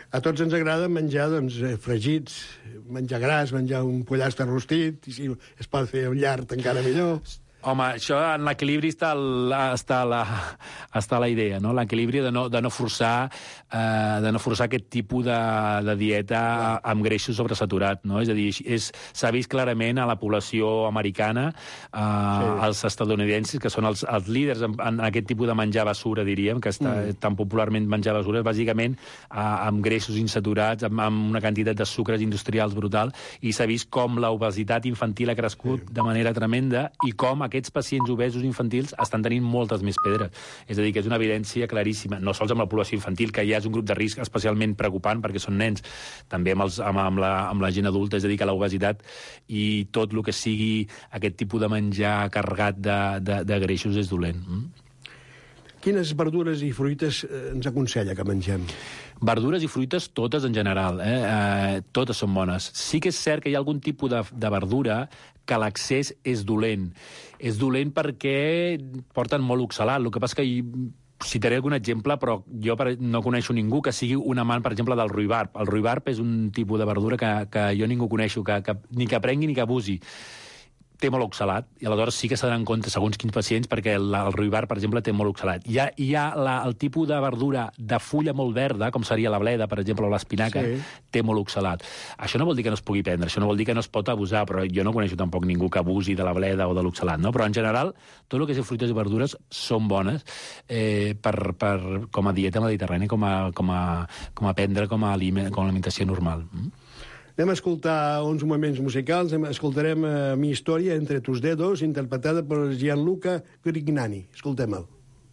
A tots ens agrada menjar doncs, fregits, menjar gras, menjar un pollastre rostit, i si es pot fer un llard encara millor. Home, això en l'equilibri està, el, està, la, està la idea, no? L'equilibri de, no, de, no forçar, eh, de no forçar aquest tipus de, de dieta amb greixos sobresaturat, no? És a dir, s'ha vist clarament a la població americana, eh, sí. els estadounidenses, que són els, els líders en, en aquest tipus de menjar basura, diríem, que està mm. tan popularment menjar basura, bàsicament eh, amb greixos insaturats, amb, amb una quantitat de sucres industrials brutal, i s'ha vist com l'obesitat infantil ha crescut sí. de manera tremenda, i com aquests pacients obesos infantils estan tenint moltes més pedres. És a dir, que és una evidència claríssima, no sols amb la població infantil, que ja és un grup de risc especialment preocupant perquè són nens, també amb, els, amb, amb, la, amb la gent adulta, és a dir, que l'obesitat i tot el que sigui aquest tipus de menjar carregat de, de, de greixos és dolent. Mm? Quines verdures i fruites ens aconsella que mengem? Verdures i fruites, totes en general, eh? Eh, totes són bones. Sí que és cert que hi ha algun tipus de, de verdura que l'accés és dolent. És dolent perquè porten molt oxalat. El que passa que hi, citaré algun exemple, però jo no coneixo ningú que sigui un amant, per exemple, del ruibarb. El ruibarb és un tipus de verdura que, que jo ningú coneixo, que, que, ni que prengui ni que abusi. Té molt oxalat, i aleshores sí que s'ha d'anar en compte segons quins pacients, perquè el, el ruibarb, per exemple, té molt oxalat. Hi ha, hi ha la, el tipus de verdura de fulla molt verda, com seria la bleda, per exemple, o l'espinaca, sí. té molt oxalat. Això no vol dir que no es pugui prendre, això no vol dir que no es pot abusar, però jo no coneixo tampoc ningú que abusi de la bleda o de l'oxalat, no? Però en general, tot el que és fruites i verdures són bones eh, per, per, com a dieta mediterrània, com a, com a, com a prendre com a, aliment, com a alimentació normal. Mm? Anem a escoltar uns moments musicals. Escoltarem uh, Mi història entre tus dedos, interpretada per Gianluca Grignani. Escoltem-el.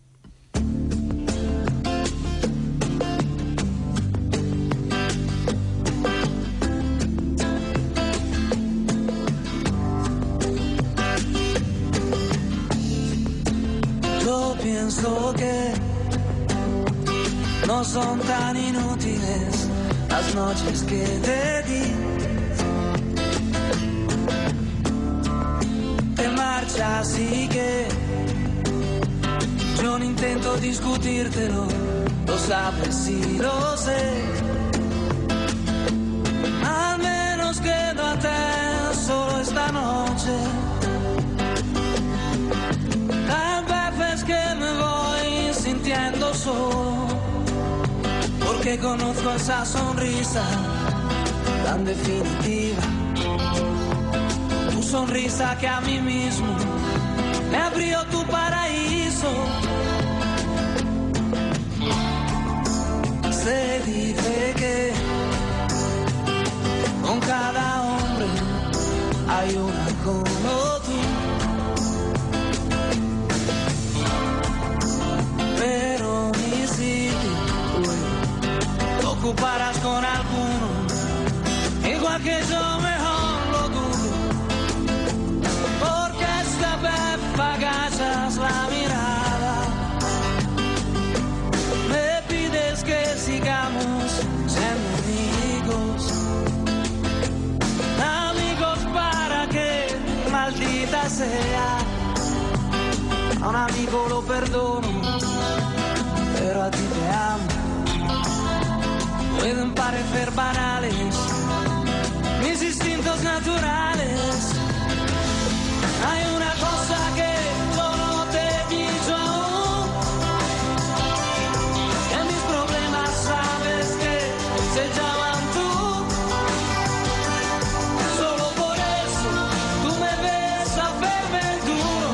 Yo pienso que no son tan inútiles las noches que te di. Te marchas y que yo no intento discutírtelo, lo sabes y lo sé. Al menos quédate solo esta noche. Tal vez es que me voy sintiendo solo, porque conozco esa sonrisa tan definitiva, tu sonrisa que a mí mismo me abrió tu paraíso. Se dice que con cada hombre hay una como tú, pero mi sitio ocuparás con alguno, igual que yo mejor lo dudo, porque esta vez agachas la mirada, me pides que sigamos siendo amigos, amigos para que maldita sea, a un amigo lo perdono, pero a ti te amo. Pueden parecer banales mis instintos naturales. Hay una cosa que yo no te he dicho aún, que mis problemas sabes que se llaman tú. Solo por eso tú me ves hacerme el duro,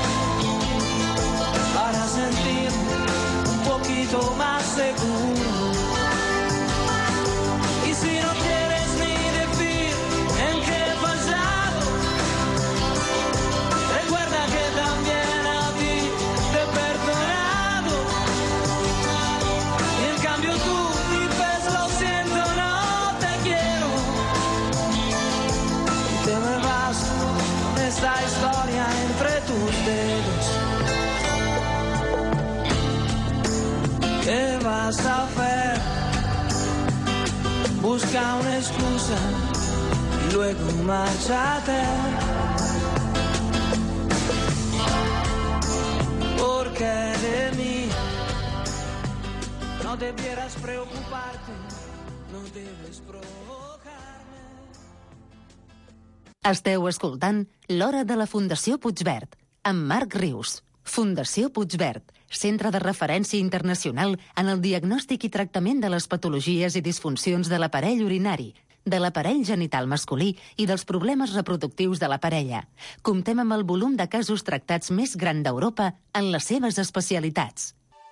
para sentirme un poquito más seguro. Si no quieres ni decir en qué he fallado, recuerda que también a ti te he perdonado. Y en cambio tú dices lo siento, no te quiero, y te me vas con esta historia entre tus dedos. ¿Qué vas a hacer? Busca una excusa y luego márchate, porque de mí no debieras preocuparte. no debes provocarme. Esteu escoltant L'Hora de la Fundació Puigverd, amb Marc Rius. Fundació Puigverd, centre de referència internacional en el diagnòstic i tractament de les patologies i disfuncions de l'aparell urinari, de l'aparell genital masculí i dels problemes reproductius de la parella. Comptem amb el volum de casos tractats més gran d'Europa en les seves especialitats.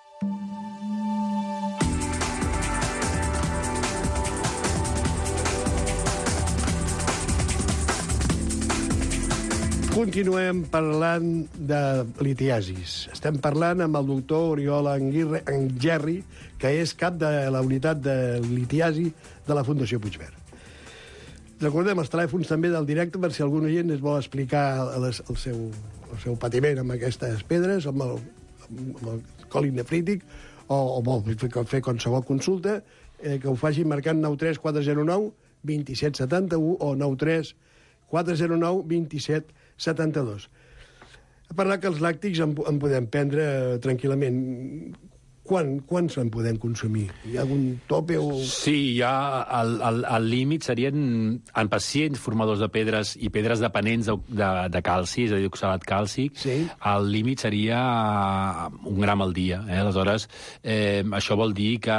Continuem parlant de litiasis. Estem parlant amb el doctor Oriol Anguirre, Angerri, que és cap de la unitat de litiasi de la Fundació Puigverd. Recordem els telèfons també del directe per si algun oient es vol explicar el, el, seu, el seu patiment amb aquestes pedres, amb el, amb el còlic nefrític, o, o vol fer qualsevol consulta, eh, que ho faci marcant nou tres quatre zero nou dos set set u o nou tres quatre zero nou dos set setanta-dos. Ha parlat que els làctics en, en podem prendre tranquil·lament. Quan, quan se'n podem consumir? Hi ha algun tope o...? Sí, ja el, el, el límit serien en pacients formadors de pedres i pedres dependents de, de, de calci, és a dir, oxalat càlcic, sí. El límit seria un gram al dia. Eh? Aleshores, eh, això vol dir que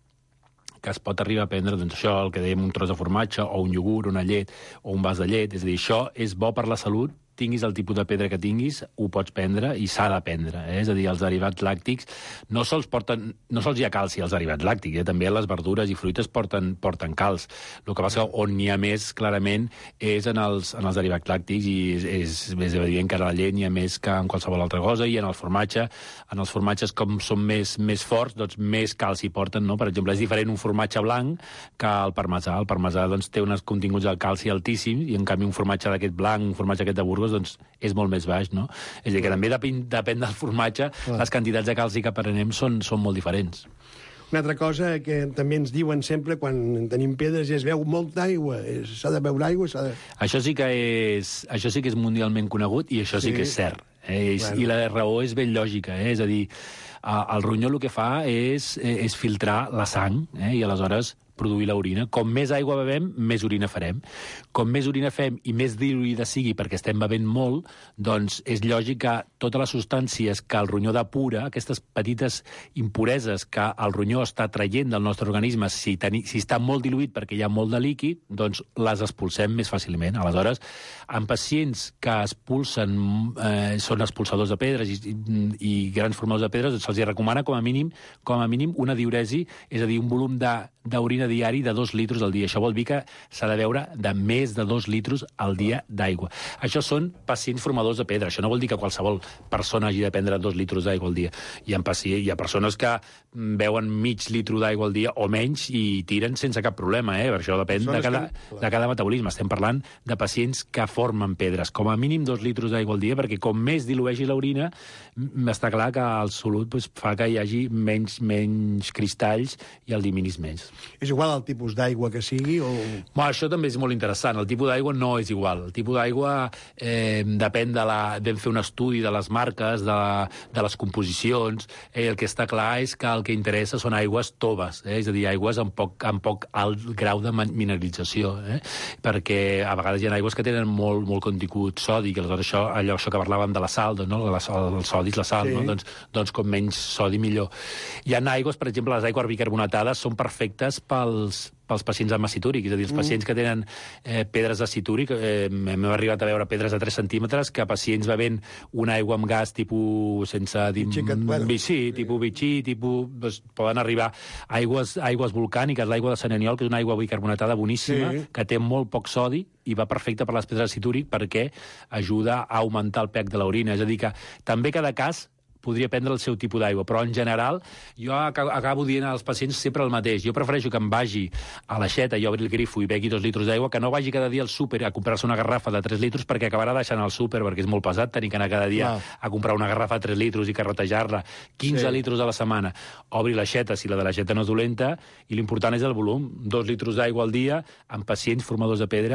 que es pot arribar a prendre, doncs això, el que dèiem, un tros de formatge, o un iogurt, una llet, o un vas de llet. És a dir, això és bo per la salut, tinguis el tipus de pedra que tinguis, ho pots prendre i s'ha de prendre. Eh? És a dir, els derivats làctics no sols porten, no sols hi ha calci als derivats làctics, eh? També les verdures i fruites porten, porten calç. El que passa on n'hi ha més, clarament, és en els, en els derivats làctics, i és, és, és evident que a la llet n'hi ha més que en qualsevol altra cosa, i en el formatge, en els formatges com són més, més forts, doncs més calci porten, no? Per exemple, és diferent un formatge blanc que el parmesà. El parmesà doncs, té uns continguts de calci altíssims, i en canvi un formatge d'aquest blanc, un formatge aquest de Burgos, doncs és molt més baix, no? És a dir, que també depèn, depèn del formatge, ah. Les quantitats de calci que prenem són, són molt diferents. Una altra cosa que també ens diuen sempre quan tenim pedres és beu molta aigua, s'ha de beure aigua, s'ha de... Això sí que és, això sí que és mundialment conegut i això sí, sí que és cert. Eh? Bueno. I la raó és ben lògica, eh? És a dir, el ronyó el que fa és, és filtrar la sang, eh? I aleshores produir l'orina. Com més aigua bevem, més orina farem. Com més orina fem i més diluïda sigui perquè estem bevent molt, doncs és lògic que totes les substàncies que el ronyó depura, aquestes petites impureses que el ronyó està traient del nostre organisme, si, teni, si està molt diluït perquè hi ha molt de líquid, doncs les expulsem més fàcilment. Aleshores, en pacients que expulsen, eh, són expulsadors de pedres i, i, i grans formadors de pedres, doncs se'ls recomana com a mínim com a mínim una diüresi, és a dir, un volum de d'orina diari de dos litres al dia. Això vol dir que s'ha de beure de més de dos litres al dia d'aigua. Això són pacients formadors de pedra. Això no vol dir que qualsevol persona hagi de prendre dos litres d'aigua al dia. Hi ha, pacients, hi ha persones que beuen mig litre d'aigua al dia o menys i tiren sense cap problema, eh? Això depèn de cada, de cada metabolisme. Estem parlant de pacients que formen pedres. Com a mínim dos litres d'aigua al dia, perquè com més dilueixi l'orina, està clar que el solut pues, fa que hi hagi menys, menys cristalls i el diminis menys. És igual el tipus d'aigua que sigui? O... Bueno, això també és molt interessant. El tipus d'aigua no és igual. El tipus d'aigua eh, depèn de la... Vam fer un estudi de les marques, de, de les composicions. Eh, el que està clar és que el que interessa són aigües toves, eh? És a dir, aigües amb poc, amb poc alt grau de mineralització, eh? Perquè a vegades hi ha aigües que tenen molt, molt contingut sòdic, i aleshores això, allò això que parlàvem de la sal, doncs, no? El sodi és la sal, sí. No? Doncs, doncs com menys sodi millor. Hi ha aigües, per exemple, les aigües bicarbonatades són perfectes pels, pels pacients amb acid úric, és a dir, els pacients que tenen eh, pedres d'acid úric, eh, hem arribat a veure pedres de tres centímetres, que pacients bevent una aigua amb gas tipus sense... Xiquet, bueno. Sí, tipus bitxí, tipus... Doncs, poden arribar aigües, aigües volcàniques, l'aigua de Sant Aniol, que és una aigua bicarbonatada boníssima, sí. Que té molt poc sodi i va perfecta per les pedres d'acid úric perquè ajuda a augmentar el pH de l'orina. És a dir, que també cada cas podria prendre el seu tipus d'aigua, però en general jo acabo dient als pacients sempre el mateix. Jo prefereixo que em vagi a l'aixeta i obri el grifo i begui dos litres d'aigua, que no vagi cada dia al súper a comprar-se una garrafa de tres litres, perquè acabarà deixant al súper, perquè és molt pesat tenir que anar cada dia ah. a comprar una garrafa de tres litres i carretejar-la quinze sí. litres a la setmana. Obri l'aixeta, si la de l'aixeta no és dolenta, i l'important és el volum. Dos litres d'aigua al dia en pacients formadors de pedra,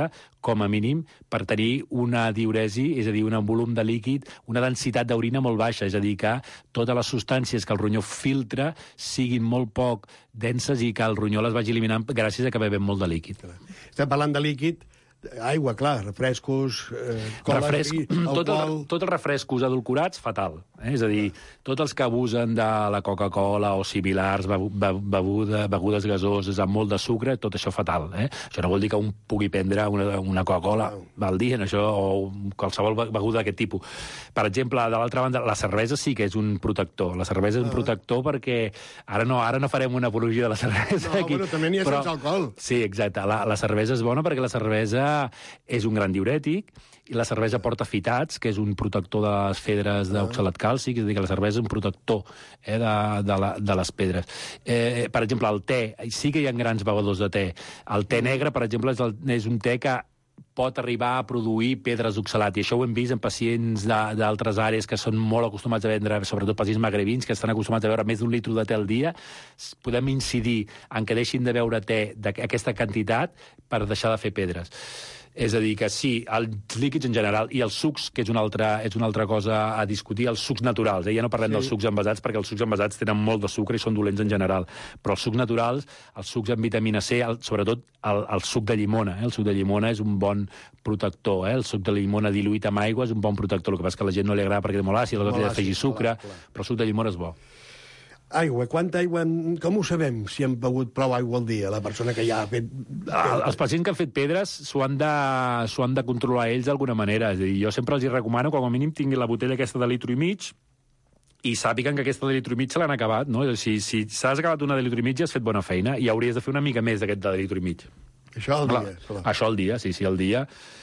com a mínim, per tenir una diuresi, és a dir, un volum de líquid, una densitat d'orina molt baixa, és a dir, que totes les substàncies que el ronyó filtra siguin molt poc denses i que el ronyó les vagi eliminant gràcies a que bevem molt de líquid. Estem parlant de líquid, aigua, clar, refrescos, eh, cola, Refresc, vi, tot alcohol... el, tots els refrescos adulcorats, fatal. Eh? És a dir, tots els que abusen de la Coca-Cola o similars, bebu, beguda, begudes gasoses amb molt de sucre, tot això fatal. Eh? Això no vol dir que un pugui prendre una, una Coca-Cola al dia, això, o qualsevol beguda d'aquest tipus. Per exemple, de l'altra banda, la cervesa sí que és un protector. La cervesa és un protector perquè ara no, ara no farem una apologia de la cervesa. No, aquí, bueno, també n'hi ha però... sense alcohol. Sí, exacte. La, la cervesa és bona perquè la cervesa és un gran diurètic i la cervesa porta fitats, que és un protector de les fedres d'oxalat càlcic, és a dir, que la cervesa és un protector eh, de, de, la, de les pedres. Eh, per exemple, el te, sí que hi ha grans bevedors de te. El te negre, per exemple, és, el, és un te que pot arribar a produir pedres d'oxalat, i això ho hem vist en pacients d'altres àrees que són molt acostumats a vendre, sobretot pacients magrebins, que estan acostumats a beure més d'un litre de te al dia. Podem incidir en que deixin de beure te d'aquesta quantitat per deixar de fer pedres. És a dir, que sí, els líquids en general i els sucs, que és una altra, és una altra cosa a discutir, els sucs naturals. Eh? Ja no parlem sí. dels sucs envasats, perquè els sucs envasats tenen molt de sucre i són dolents en general. Però els sucs naturals, els sucs amb vitamina C, el, sobretot el, el suc de llimona. Eh? El suc de llimona és un bon protector. Eh? El suc de llimona diluït amb aigua és un bon protector. El que passa és que a la gent no li agrada perquè és molt àcid, aleshores li ha d'afegir sucre, clar, clar. Però el suc de llimona és bo. Aigua, quanta aigua... Com ho sabem, si hem begut prou aigua al dia, la persona que ja ha fet... El, els pacients que han fet pedres s'ho han, de, s'ho han de controlar ells d'alguna manera. És a dir, jo sempre els hi recomano que com a mínim tinguin la botella aquesta de litro i mig i sàpiguen que aquesta de litro i mig se l'han acabat, no? Si, si s'has acabat una de litro i mig ja has fet bona feina i hauries de fer una mica més d'aquest de litro i mig. Això al dia? Clar, això al dia, sí, sí, al dia.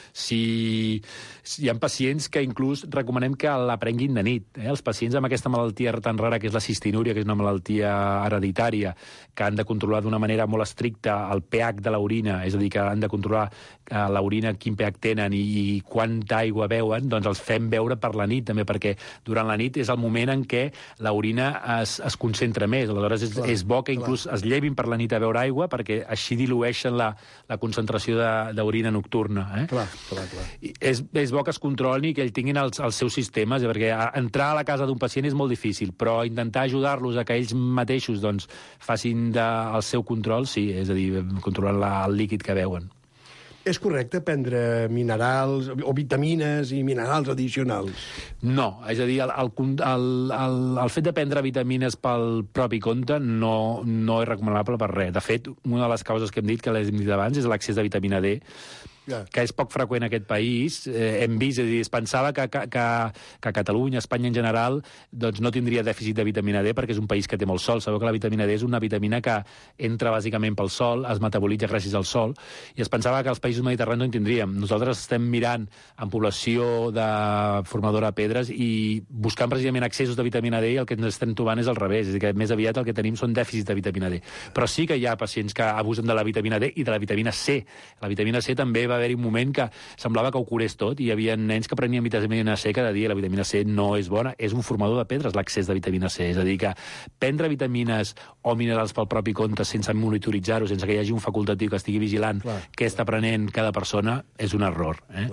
Si, si hi ha pacients que inclús recomanem que la prenguin de nit. Eh? Els pacients amb aquesta malaltia tan rara que és la cistinúria, que és una malaltia hereditària, que han de controlar d'una manera molt estricta el pH de l'orina, és a dir, que han de controlar eh, l'orina, quin pH tenen i, i quanta aigua beuen, doncs els fem beure per la nit també, perquè durant la nit és el moment en què l'orina es, es concentra més. Aleshores és, clar, és bo que inclús clar. es llevin per la nit a beure aigua perquè així dilueixen la, la concentració d'orina nocturna. Eh? Clar. Clar, clar. És, és bo que es controlin i que ells tinguin els, els seus sistemes, eh, perquè entrar a la casa d'un pacient és molt difícil, però intentar ajudar-los a que ells mateixos doncs, facin de, el seu control, sí, és a dir, controlant la, el líquid que beuen. És correcte prendre minerals o vitamines i minerals addicionals? No, és a dir, el, el, el, el, el fet de prendre vitamines pel propi compte no, no és recomanable per res. De fet, una de les causes que hem dit, que les hem dit abans, és l'accés de vitamina D, yeah. que és poc freqüent en aquest país. Eh, hem vist, és a dir, es pensava que, que, que, que Catalunya, Espanya en general, doncs no tindria dèficit de vitamina D perquè és un país que té molt sol. Sabeu que la vitamina D és una vitamina que entra bàsicament pel sol, es metabolitza gràcies al sol, i es pensava que els països mediterranis no en tindríem. Nosaltres estem mirant en població de formadora de pedres i buscant precisament accessos de vitamina D, i el que ens estem trobant és al revés, és a dir, que més aviat el que tenim són dèficits de vitamina D. Però sí que hi ha pacients que abusen de la vitamina D i de la vitamina C. La vitamina C també va haver-hi un moment que semblava que ho curés tot i hi havia nens que prenien vitamina C cada dia. La vitamina C no és bona, és un formador de pedres l'accés de vitamina C, és a dir que prendre vitamines o minerals pel propi compte sense monitoritzar-ho, sense que hi hagi un facultatiu que estigui vigilant clar, què està prenent cada persona, és un error. Eh?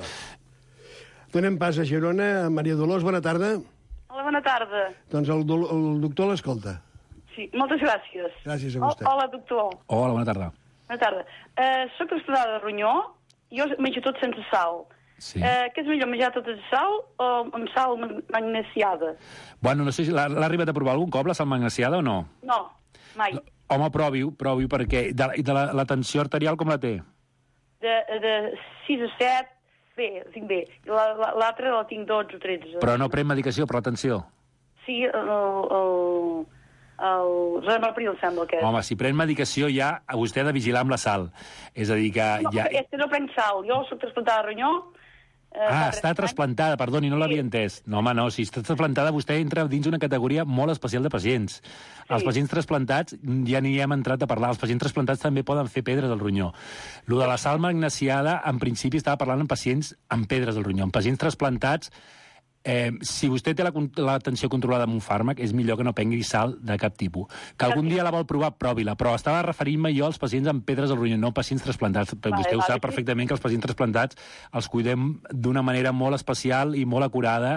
Donem pas a Girona. Maria Dolors, bona tarda. Hola, bona tarda. Doncs el, do el doctor l'escolta. Sí, moltes gràcies. Gràcies a vostè. Hola, doctor. Hola, bona tarda. Bona tarda. Uh, soc trastornada de ronyó, jo menjo tot sense sal. Sí. Uh, què és millor, menjar tot sense sal o amb sal magnesiada? Bueno, no sé si l'ha arribat a provar algun cop, la sal magnesiada, o no? No, mai. Home, provi-ho, provi-ho, perquè de, de la, la tensió arterial com la té? De, de sis a set, bé, tinc bé. L'altra la, la, la tinc dotze o tretze. Però no pren medicació per la tensió? Sí, el... el... el Remerpril, sembla que és. Home, si pren medicació ja vostè ha de vigilar amb la sal. És a dir que... No, ja... és que no prenc sal. Jo soc trasplantada de ronyó. Eh, ah, està trasplantada, perdoni, no sí. l'havia entès. No, home, no, si està trasplantada vostè entra dins una categoria molt especial de pacients. Sí. Els pacients trasplantats, ja n'hi hem entrat a parlar, els pacients trasplantats també poden fer pedres al ronyó. Lo de la sal magnesiada, en principi, estava parlant amb pacients amb pedres al ronyó. En pacients trasplantats, Eh, si vostè té la, la tensió controlada amb un fàrmac, és millor que no prengui sal de cap tipus. Que algun dia la vol provar, provi-la, però estava referint-me jo als pacients amb pedres al ronyó, no pacients trasplantats. Vale, vostè ho vale, sap perfectament que els pacients trasplantats els cuidem d'una manera molt especial i molt acurada,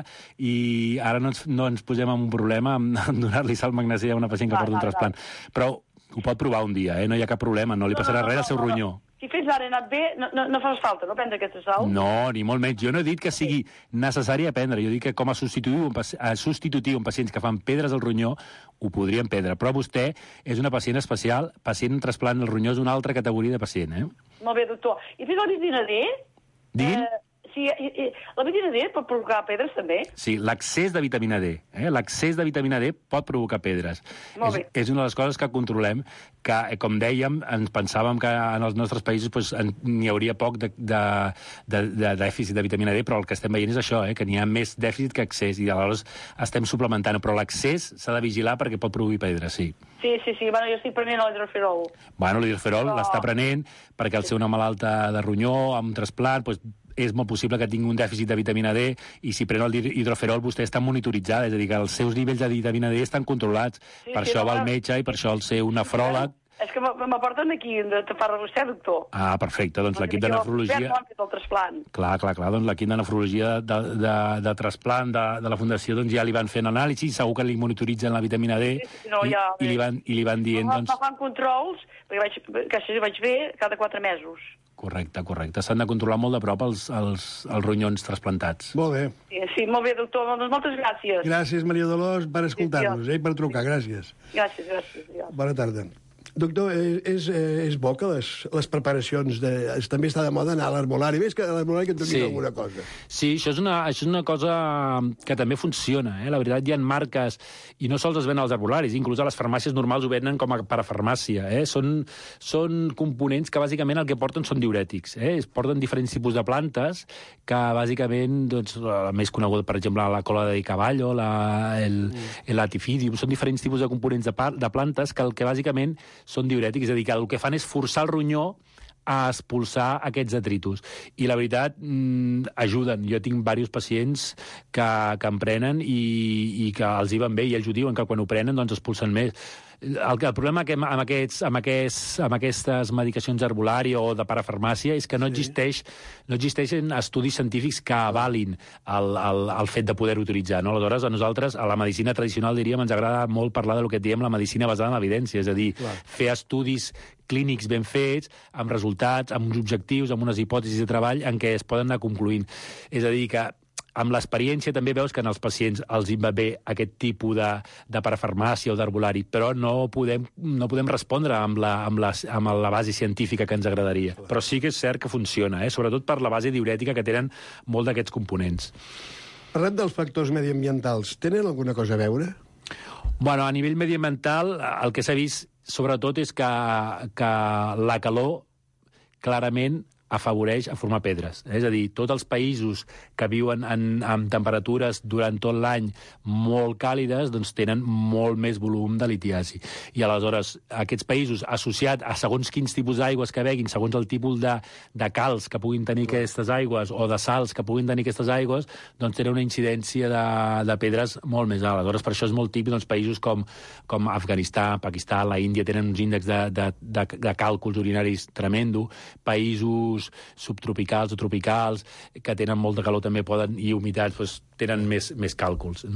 i ara no ens, no ens posem en un problema amb donar-li sal magnèsia a una pacient que vale, porta un vale, trasplant. Vale. Però ho pot provar un dia, eh? No hi ha cap problema, no li passarà no, no, res al seu no, no, ronyó. Si fins ara he anat bé, no, no, no fas falta, no prendre aquesta sal? No, ni molt menys. Jo no he dit que sigui necessari aprendre. Jo dic que com a substitutiu, a substitutiu en pacients que fan pedres al ronyó, ho podrien prendre. Però vostè és una pacient especial, pacient en trasplant al ronyó és una altra categoria de pacient, eh? Molt bé, doctor. I fins la vitamina D? Digui'm? Eh, sí, eh, la vitamina D pot provocar pedres, també? Sí, l'accés de vitamina D. Eh? L'accés de vitamina D pot provocar pedres. Molt bé. És, és una de les coses que controlem, que, com dèiem, ens pensàvem que en els nostres països pues, n'hi hauria poc de, de, de, de dèficit de vitamina D, però el que estem veient és això, eh? Que n'hi ha més dèficit que accés, i aleshores estem suplementant. Però l'accés s'ha de vigilar perquè pot provocar pedres, sí. Sí, sí, sí. Bueno, jo estic prenent l'hidroferol. Bueno, l'hidroferol però... l'està prenent perquè al ser una malalta de ronyó, amb un trasplant, pues, és molt possible que tingui un dèficit de vitamina D, i si pren el hidroferol vostè està monitoritzada, és a dir, que els seus nivells de vitamina D estan controlats. Sí, per sí, això no, va al metge i per això el ser un nefròleg. És que m'aporten aquí, de parla vostè, doctor. Ah, perfecte, doncs l'equip de nefrologia... Jo hem fet el trasplant. Clar, clar, clar, doncs l'equip de nefrologia de, de, de trasplant de, de la Fundació doncs ja li van fent anàlisi, segur que li monitoritzen la vitamina D, sí, sí, no, ja, i, i, li van, i li van dient... No, doncs... no fan controls, perquè vaig, que això vaig bé cada quatre mesos. Correcte, correcte. S'han de controlar molt de prop els, els, els ronyons trasplantats. Molt bé. Sí, sí, molt bé, doctor. Moltes gràcies. Gràcies, Maria Dolors, per escoltar-nos, eh, per trucar. Gràcies. Gràcies, gràcies. gràcies. Bona tarda. Doctor, és, és bo que les, les preparacions... De, també està de moda anar a l'herbolari. Ves que a l'herbolari que et toquin sí. alguna cosa. Sí, això és, una, això és una cosa que també funciona. Eh? La veritat, hi ha marques, i no sols es ven als herbolaris, inclús a les farmàcies normals ho venen com a parafarmàcia. Eh? Són, són components que bàsicament el que porten són diurètics. Eh? Es porten diferents tipus de plantes que bàsicament, doncs, la més coneguda, per exemple, la cola de cavallo, la, el, mm. el latifidium, són diferents tipus de components de, de plantes que el que bàsicament són diurètics, és a dir, que el que fan és forçar el ronyó a expulsar aquests detritus. I la veritat, mmm, ajuden. Jo tinc diversos pacients que, que en prenen i, i que els hi van bé, i ells ho diuen, que quan ho prenen doncs expulsen més. El, el problema que amb, aquests, amb, aquests, amb aquestes medicacions herbolari o de parafarmàcia és que no, sí. existeix, no existeixen estudis científics que avalin el, el, el fet de poder utilitzar. No? Aleshores, a nosaltres, a la medicina tradicional, diríem, ens agrada molt parlar del que diem la medicina basada en l'evidència, és a dir, Clar. fer estudis clínics ben fets, amb resultats, amb uns objectius, amb unes hipòtesis de treball en què es poden anar concluint. És a dir, que amb l'experiència també veus que en els pacients els hi va bé aquest tipus de, de parafarmàcia o d'herbolari, però no podem, no podem respondre amb la, amb, la, amb la base científica que ens agradaria. Però sí que és cert que funciona, eh? Sobretot per la base diurètica que tenen molt d'aquests components. Parlem dels factors mediambientals. Tenen alguna cosa a veure? Bueno, a nivell mediambiental, el que s'ha vist sobretot és que, que la calor clarament afavoreix a formar pedres. És a dir, tots els països que viuen en, en temperatures durant tot l'any molt càlides doncs tenen molt més volum de litiasi. I aleshores aquests països, associats a segons quins tipus d'aigües que beguin, segons el tipus de, de calç que puguin tenir aquestes aigües o de sals que puguin tenir aquestes aigües, doncs tenen una incidència de, de pedres molt més alt. Aleshores, per això és molt típic, doncs, països com, com Afganistan, Pakistan, la Índia, tenen uns índexs de, de, de, de càlculs urinaris tremendo. Països subtropicals o tropicals que tenen molta calor també poden, i humitats, doncs, tenen més, més càlculs.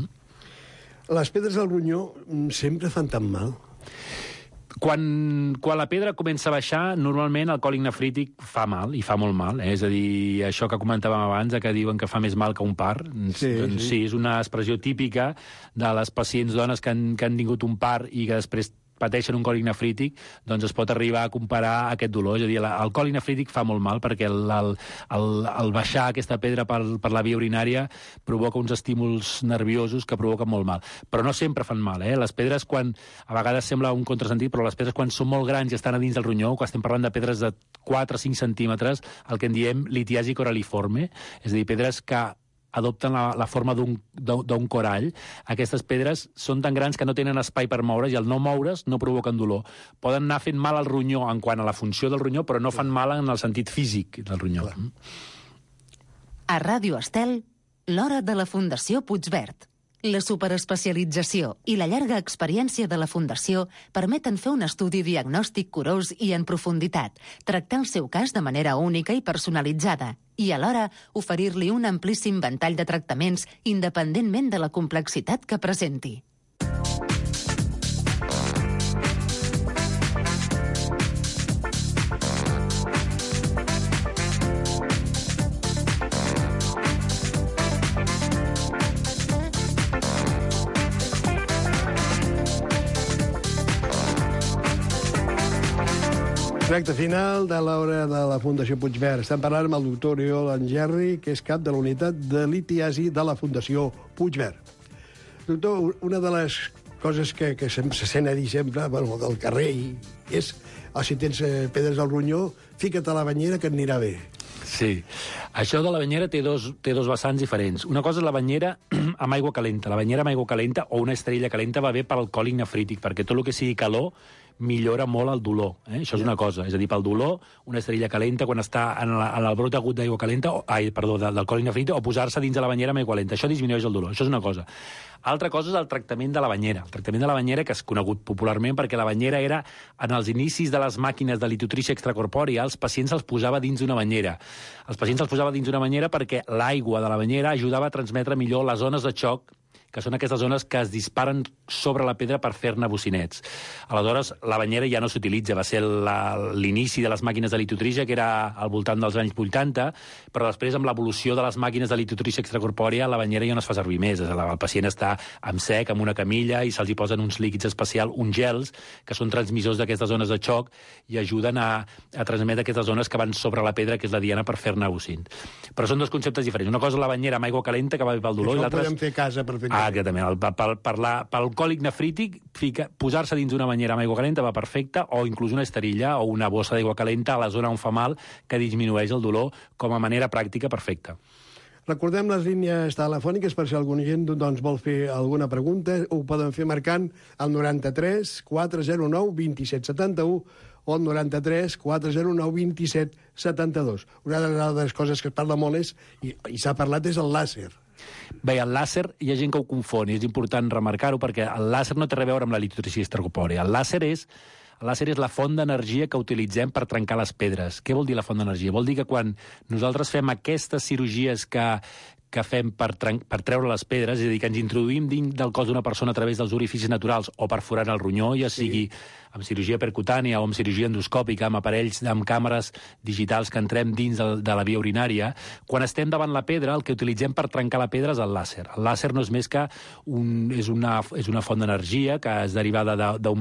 Les pedres al ronyó sempre fan tan mal? Quan, quan la pedra comença a baixar, normalment el còlic nefrític fa mal, i fa molt mal. Eh? És a dir, això que comentàvem abans, que diuen que fa més mal que un part, sí, doncs, sí. sí, és una expressió típica de les pacients dones que han, que han tingut un part i que després pateixen un còlic nefrític, doncs es pot arribar a comparar aquest dolor. És a dir, el còlic nefrític fa molt mal perquè el, el, el, el baixar aquesta pedra per, per la via urinària provoca uns estímuls nerviosos que provoquen molt mal. Però no sempre fan mal, eh? Les pedres, quan a vegades sembla un contrasentit, però les pedres quan són molt grans i estan a dins del ronyó, quan estem parlant de pedres de quatre o cinc centímetres, el que en diem litiasi coralliforme, és a dir, pedres que adopten la, la forma d'un corall. Aquestes pedres són tan grans que no tenen espai per moure's, i al no moure's no provoquen dolor. Poden anar fent mal al ronyó en quant a la funció del ronyó, però no fan mal en el sentit físic del ronyó. A Ràdio Estel, l'hora de la Fundació Puigverd. La superespecialització i la llarga experiència de la Fundació permeten fer un estudi diagnòstic curós i en profunditat, tractar el seu cas de manera única i personalitzada i, alhora, oferir-li un amplíssim ventall de tractaments independentment de la complexitat que presenti. Tracte final de l'hora de la Fundació Puigverd. Estem parlant amb el doctor Oriol Angerri, que és cap de la unitat de litiasi de la Fundació Puigverd. Doctor, una de les coses que, que se, se sent a dir sempre, bueno, del carrer, i és, oh, si tens eh, pedres al ronyó, fica't a la banyera que et anirà bé. Sí. Això de la banyera té dos, té dos vessants diferents. Una cosa és la banyera amb aigua calenta. La banyera amb aigua calenta o una estrella calenta va bé per al còlic nefrític, perquè tot el que sigui calor millora molt el dolor. Eh? Això és una cosa. És a dir, pel dolor, una estrella calenta quan està en, la, en el brot agut d'aigua calenta, o, ai, perdó, del, del còlic nefrític, o posar-se dins de la banyera amb aigua calenta. Això disminueix el dolor. Això és una cosa. Altra cosa és el tractament de la banyera. El tractament de la banyera, que és conegut popularment perquè la banyera era, en els inicis de les màquines de litotrícia extracorpòria, els pacients els posava dins d'una banyera. Els pacients els posava dins d'una banyera perquè l'aigua de la banyera ajudava a transmetre millor les zones de xoc, que són aquestes zones que es disparen sobre la pedra per fer-ne bocinets. Aleshores, la banyera ja no s'utilitza. Va ser l'inici de les màquines de litotrícia, que era al voltant dels anys vuitanta, però després, amb l'evolució de les màquines de litotrícia extracorpòria, la banyera ja no es fa servir més. El pacient està amb sec, amb una camilla, i se'ls hi posen uns líquids especials, uns gels, que són transmissors d'aquestes zones de xoc i ajuden a, a transmetre aquestes zones que van sobre la pedra, que és la diana, per fer-ne bocint. Però són dos conceptes diferents. Una cosa és la banyera amb aigua calenta, que va bé pel dolor, i l'altra... Això ho podem fer a casa perfectament. Ah, exactament. El, per, per la, pel còlic nefrític, posar-se dins d'una banyera amb aigua calenta va perfecte, o inclús una esterilla o una bossa d'aigua calenta a la zona on fa mal, que disminueix el dolor com a manera pràctica perfecta. Recordem les línies telefòniques per si alguna gent doncs, vol fer alguna pregunta. Ho poden fer marcant el noranta-tres quatre zero nou vint set setanta-u o el noranta-tres quatre zero nou vint set setanta-dos. Una de les coses que es parla molt és, i, i s'ha parlat, és el làser. Bé, el làser, hi ha gent que ho confon, i és important remarcar-ho, perquè el làser no té res a veure amb la litotrícia extracorpòrea. El làser és, el làser és la font d'energia que utilitzem per trencar les pedres. Què vol dir la font d'energia? Vol dir que quan nosaltres fem aquestes cirurgies que, que fem per, per treure les pedres, és a dir, que ens introduïm dins del cos d'una persona a través dels orificis naturals o perforant el ronyó, ja sigui sí. amb cirurgia percutània o amb cirurgia endoscòpica, amb aparells, amb càmeres digitals que entrem dins de, de la via urinària, quan estem davant la pedra, el que utilitzem per trencar la pedra és el làser. El làser no és més que un, és, una, és una font d'energia que és derivada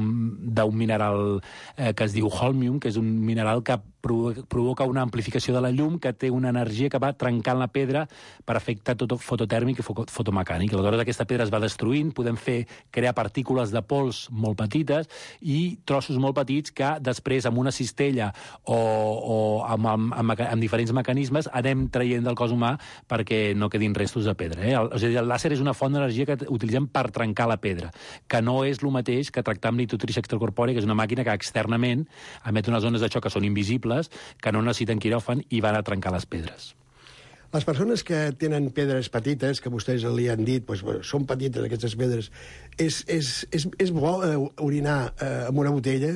d'un mineral eh, que es diu holmium, que és un mineral que provoca una amplificació de la llum, que té una energia que va trencant la pedra per efecte tot fototèrmic i fotomecànic. Aleshores, aquesta pedra es va destruint, podem fer crear partícules de pols molt petites i trossos molt petits que després, amb una cistella o, o amb, amb, amb, amb diferents mecanismes, anem traient del cos humà perquè no quedin restos de pedra. Eh? El, és a dir, el làser és una font d'energia que utilitzem per trencar la pedra, que no és el mateix que tractar amb litotrícia extracorpòrea, que és una màquina que externament emet unes zones de xoc que són invisibles, que no necessiten quiròfan i van a trencar les pedres. Les persones que tenen pedres petites, que vostès li han dit, doncs, bueno, són petites aquestes pedres, és, és, és, és bo eh, orinar eh, amb una botella?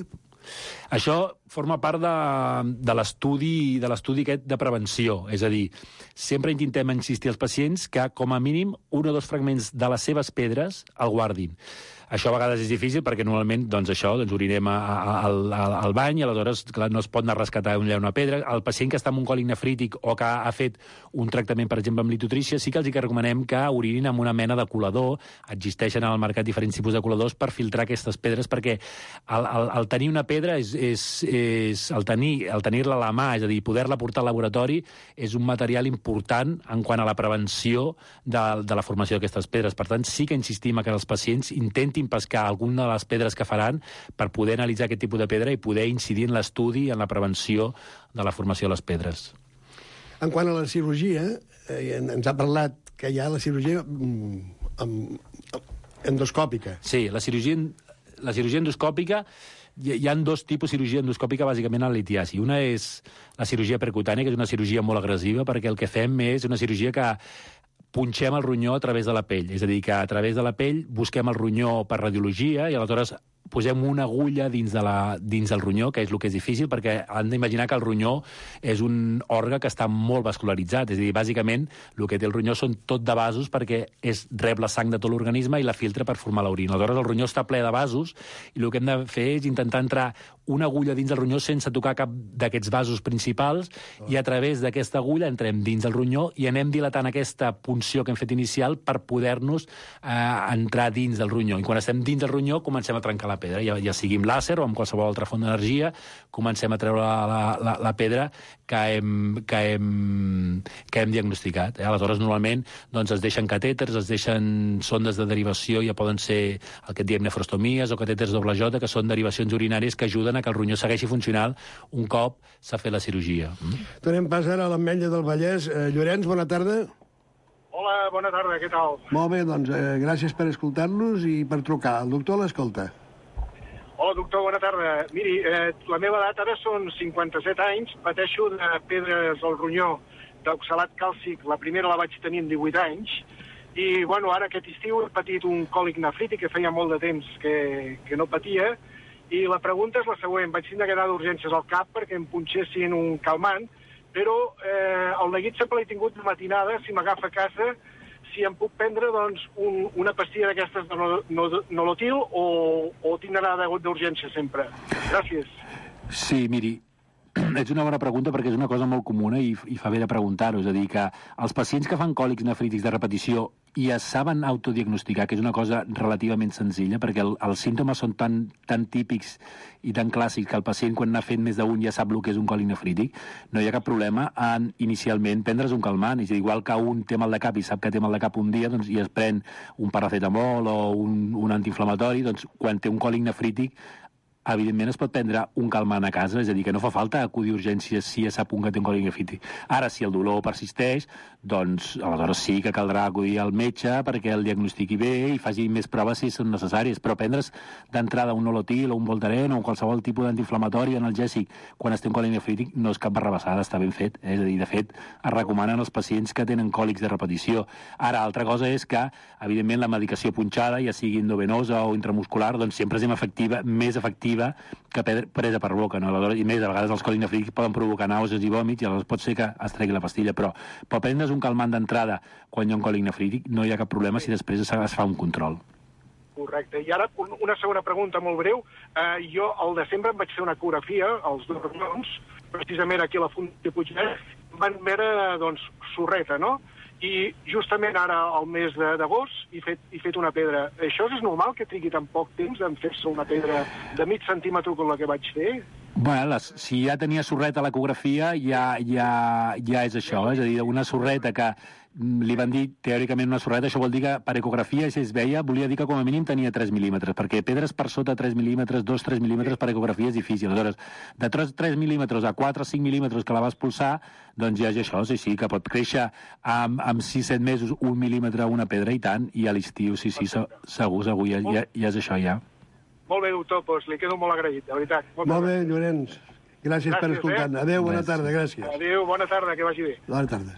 Això forma part de, de l'estudi de l'estudi aquest de prevenció. És a dir, sempre intentem insistir als pacients que, com a mínim, un o dos fragments de les seves pedres el guardin. Això a vegades és difícil perquè normalment doncs això, doncs orinem a, a, al, al bany i aleshores clar, no es pot anar a rescatar un llauna pedra. El pacient que està amb un còlic nefrític o que ha fet un tractament, per exemple, amb litotrícia, sí que els hi recomanem que orinin amb una mena de colador. Existeixen al mercat diferents tipus de coladors per filtrar aquestes pedres, perquè el, el, el tenir una pedra és, és, és el tenir el tenir-la a la mà, és a dir, poder-la portar al laboratori, és un material important en quant a la prevenció de, de la formació d'aquestes pedres. Per tant, sí que insistim a que els pacients intentin pescar alguna de les pedres que faran per poder analitzar aquest tipus de pedra i poder incidir en l'estudi i en la prevenció de la formació de les pedres. En quant a la cirurgia, eh, ens ha parlat que hi ha la cirurgia mm, endoscòpica. Sí, la cirurgia, la cirurgia endoscòpica, hi, hi ha dos tipus de cirurgia endoscòpica bàsicament a la litiasi. Una és la cirurgia percutània, que és una cirurgia molt agressiva, perquè el que fem és una cirurgia que punxem el ronyó a través de la pell. És a dir, que a través de la pell busquem el ronyó per radiologia i aleshores posem una agulla dins, de la, dins del ronyó, que és el que és difícil, perquè han d'imaginar que el ronyó és un òrgan que està molt vascularitzat. És a dir, bàsicament, el que té el ronyó són tot de vasos perquè és, rep la sang de tot l'organisme i la filtra per formar l'orina. Aleshores, el ronyó està ple de vasos i el que hem de fer és intentar entrar una agulla dins del ronyó sense tocar cap d'aquests vasos principals oh. i a través d'aquesta agulla entrem dins del ronyó i anem dilatant aquesta punció que hem fet inicial per poder-nos eh, entrar dins del ronyó. I quan estem dins del ronyó comencem a trencar la pedra, ja, ja sigui amb làser o amb qualsevol altra font d'energia, comencem a treure la, la, la, la pedra que hem, que hem, que hem diagnosticat. Eh? Aleshores, normalment, doncs, es deixen catèters, es deixen sondes de derivació, ja poden ser el que et diem nefrostomies o catèters doble J, que són derivacions urinàries que ajuden a que el ronyó segueixi funcionant un cop s'ha fet la cirurgia. Mm? Tornem pas ara a l'Ametlla del Vallès. Eh, Llorenç, bona tarda. Hola, bona tarda, què tal? Molt bé, doncs, eh, gràcies per escoltar-nos i per trucar. El doctor l'escolta. Hola, doctor, bona tarda. Miri, eh, la meva edat ara són cinquanta-set anys, pateixo de pedres al ronyó d'oxalat càlcic. La primera la vaig tenir amb divuit anys, i, bueno, ara aquest estiu he patit un còlic nefrític que feia molt de temps que, que no patia, i la pregunta és la següent. Vaig tindre que anar d'urgències al cap perquè em punxessin un calmant, però eh, el neguit sempre l'he tingut de matinada, si m'agafa a casa, si em puc prendre doncs, un, una pastilla d'aquestes de no, no, nolotil o, o tinc d'anar d'urgència sempre. Gràcies. Sí, miri, és una bona pregunta perquè és una cosa molt comuna i, i fa bé de preguntar-ho. És a dir, que els pacients que fan còlics nefrítics de repetició i es saben autodiagnosticar, que és una cosa relativament senzilla, perquè el, els símptomes són tan, tan típics i tan clàssics que el pacient, quan n'ha fet més d'un, ja sap el que és un còlic nefrític, no hi ha cap problema en, inicialment, prendre's un calmant. És a dir, igual que un té mal de cap i sap que té mal de cap un dia, doncs, i es pren un paracetamol o un, un antiinflamatori, doncs, quan té un còlic nefrític, evidentment es pot prendre un calmant a casa, és a dir, que no fa falta acudir a urgències si ja sap un que té un còlic nefrític. Ara, si el dolor persisteix, doncs aleshores sí que caldrà acudir al metge perquè el diagnostiqui bé i faci més proves si són necessàries, però prendre's d'entrada un nolotil o un voltaren o qualsevol tipus d'antiinflamatori analgèsic quan es té un còlic nefrític no és cap barrabassada, està ben fet. Eh? És a dir, de fet, es recomanen als pacients que tenen còlics de repetició. Ara, altra cosa és que, evidentment, la medicació punxada, ja sigui endovenosa o intramuscular, doncs sempre és efectiva, més efectiva que presa per boca, no? Aleshores, i més, a vegades els còlics nefrítics poden provocar nàusees i vòmits i aleshores pot ser que es tregui la pastilla, però per prendre's un calmant d'entrada quan hi ha un còlic nefrític no hi ha cap problema si després es fa un control. Correcte. I ara una segona pregunta molt breu. Eh, jo al desembre em vaig fer una ecografia als dos ronyons, precisament aquí a la Fundació Puigverd, van veure, doncs, sorreta, no? I justament ara, al mes d'agost, he fet, he fet una pedra. Això és normal que trigui tan poc temps en fer-se una pedra de mig centímetre com la que vaig fer? Bueno, les, si ja tenia sorreta a l'ecografia, ja, ja, ja és això, eh? És a dir, una sorreta que li van dir teòricament una sorreta, això vol dir que per ecografia, si es veia, volia dir que com a mínim tenia tres mil·límetres, perquè pedres per sota tres mil·límetres, dos tres mil·límetres per ecografia és difícil. Aleshores, de tres mil·límetres a quatre cinc mil·límetres que la vas pulsar, doncs ja és això, sí, sí, que pot créixer amb, amb sis set mesos un mil·límetre una pedra i tant, i a l'estiu, sí, sí, segur, segur, ja, ja, ja és això, ja. Molt bé, doctor, doncs li quedo molt agraït, de veritat. Molt, molt bé, Llorenç. Gràcies, gràcies per escoltar-nos. Eh? Adéu, bona gràcies. tarda, gràcies. Adéu, bona tarda, que vagi bé. Bona tarda.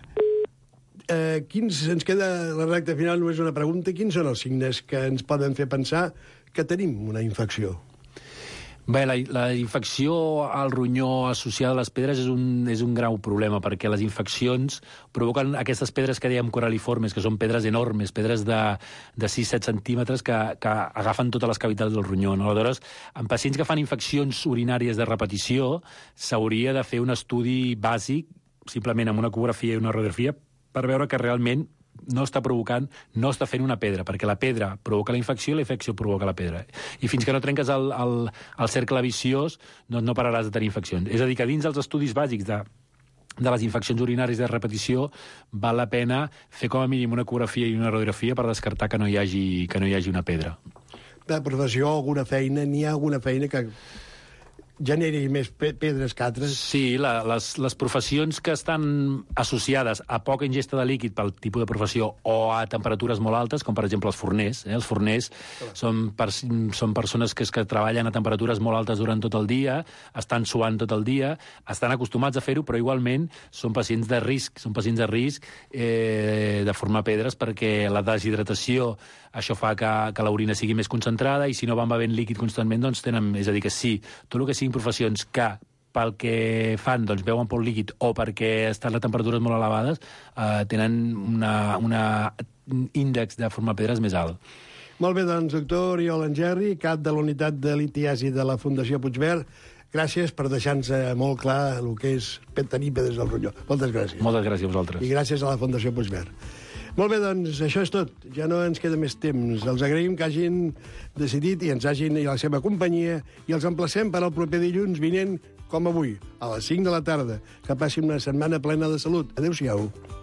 Eh, quins, ens queda la recta final, només una pregunta. Quins són els signes que ens poden fer pensar que tenim una infecció? Bé, la, la infecció al ronyó associada a les pedres és un, és un greu problema, perquè les infeccions provoquen aquestes pedres que dèiem coraliformes, que són pedres enormes, pedres de, de sis set centímetres que, que agafen totes les cavitats del ronyó. No? Aleshores, en pacients que fan infeccions urinàries de repetició, s'hauria de fer un estudi bàsic, simplement amb una ecografia i una radiografia, per veure que realment no està provocant, no està fent una pedra, perquè la pedra provoca la infecció i la infecció provoca la pedra. I fins que no trenques el, el, el cercle viciós, no, no pararàs de tenir infeccions. És a dir, que dins dels estudis bàsics de, de les infeccions urinàries de repetició val la pena fer com a mínim una ecografia i una radiografia per descartar que no hi hagi, que no hi hagi una pedra. De professió, alguna feina, n'hi ha alguna feina que... generi més pe pedres que altres. Sí, la, les, les professions que estan associades a poca ingesta de líquid pel tipus de professió o a temperatures molt altes, com per exemple els forners. Eh? Els forners són, per, són persones que, que treballen a temperatures molt altes durant tot el dia, estan suant tot el dia, estan acostumats a fer-ho, però igualment són pacients de risc, són pacients de risc eh, de formar pedres, perquè la deshidratació, això fa que, que l'orina sigui més concentrada, i si no van bevent líquid constantment, doncs tenen... És a dir, que sí, tot el que siguin professions que pel que fan doncs, beuen poc líquid o perquè estan a temperatures molt elevades, eh, tenen una, una índex de formar pedres més alt. Molt bé, doncs, doctor Oriol Engerri, cap de la unitat de litiasi de la Fundació Puigverd, gràcies per deixar-nos molt clar el que és tenir pedres al ronyó. Moltes gràcies. Moltes gràcies a vosaltres. I gràcies a la Fundació Puigverd. Molt bé, doncs, això és tot. Ja no ens queda més temps. Els agraïm que hagin decidit i ens hagin i la seva companyia, i els emplacem per al proper dilluns vinent, com avui, a les cinc de la tarda. Que passin una setmana plena de salut. Adéu-siau.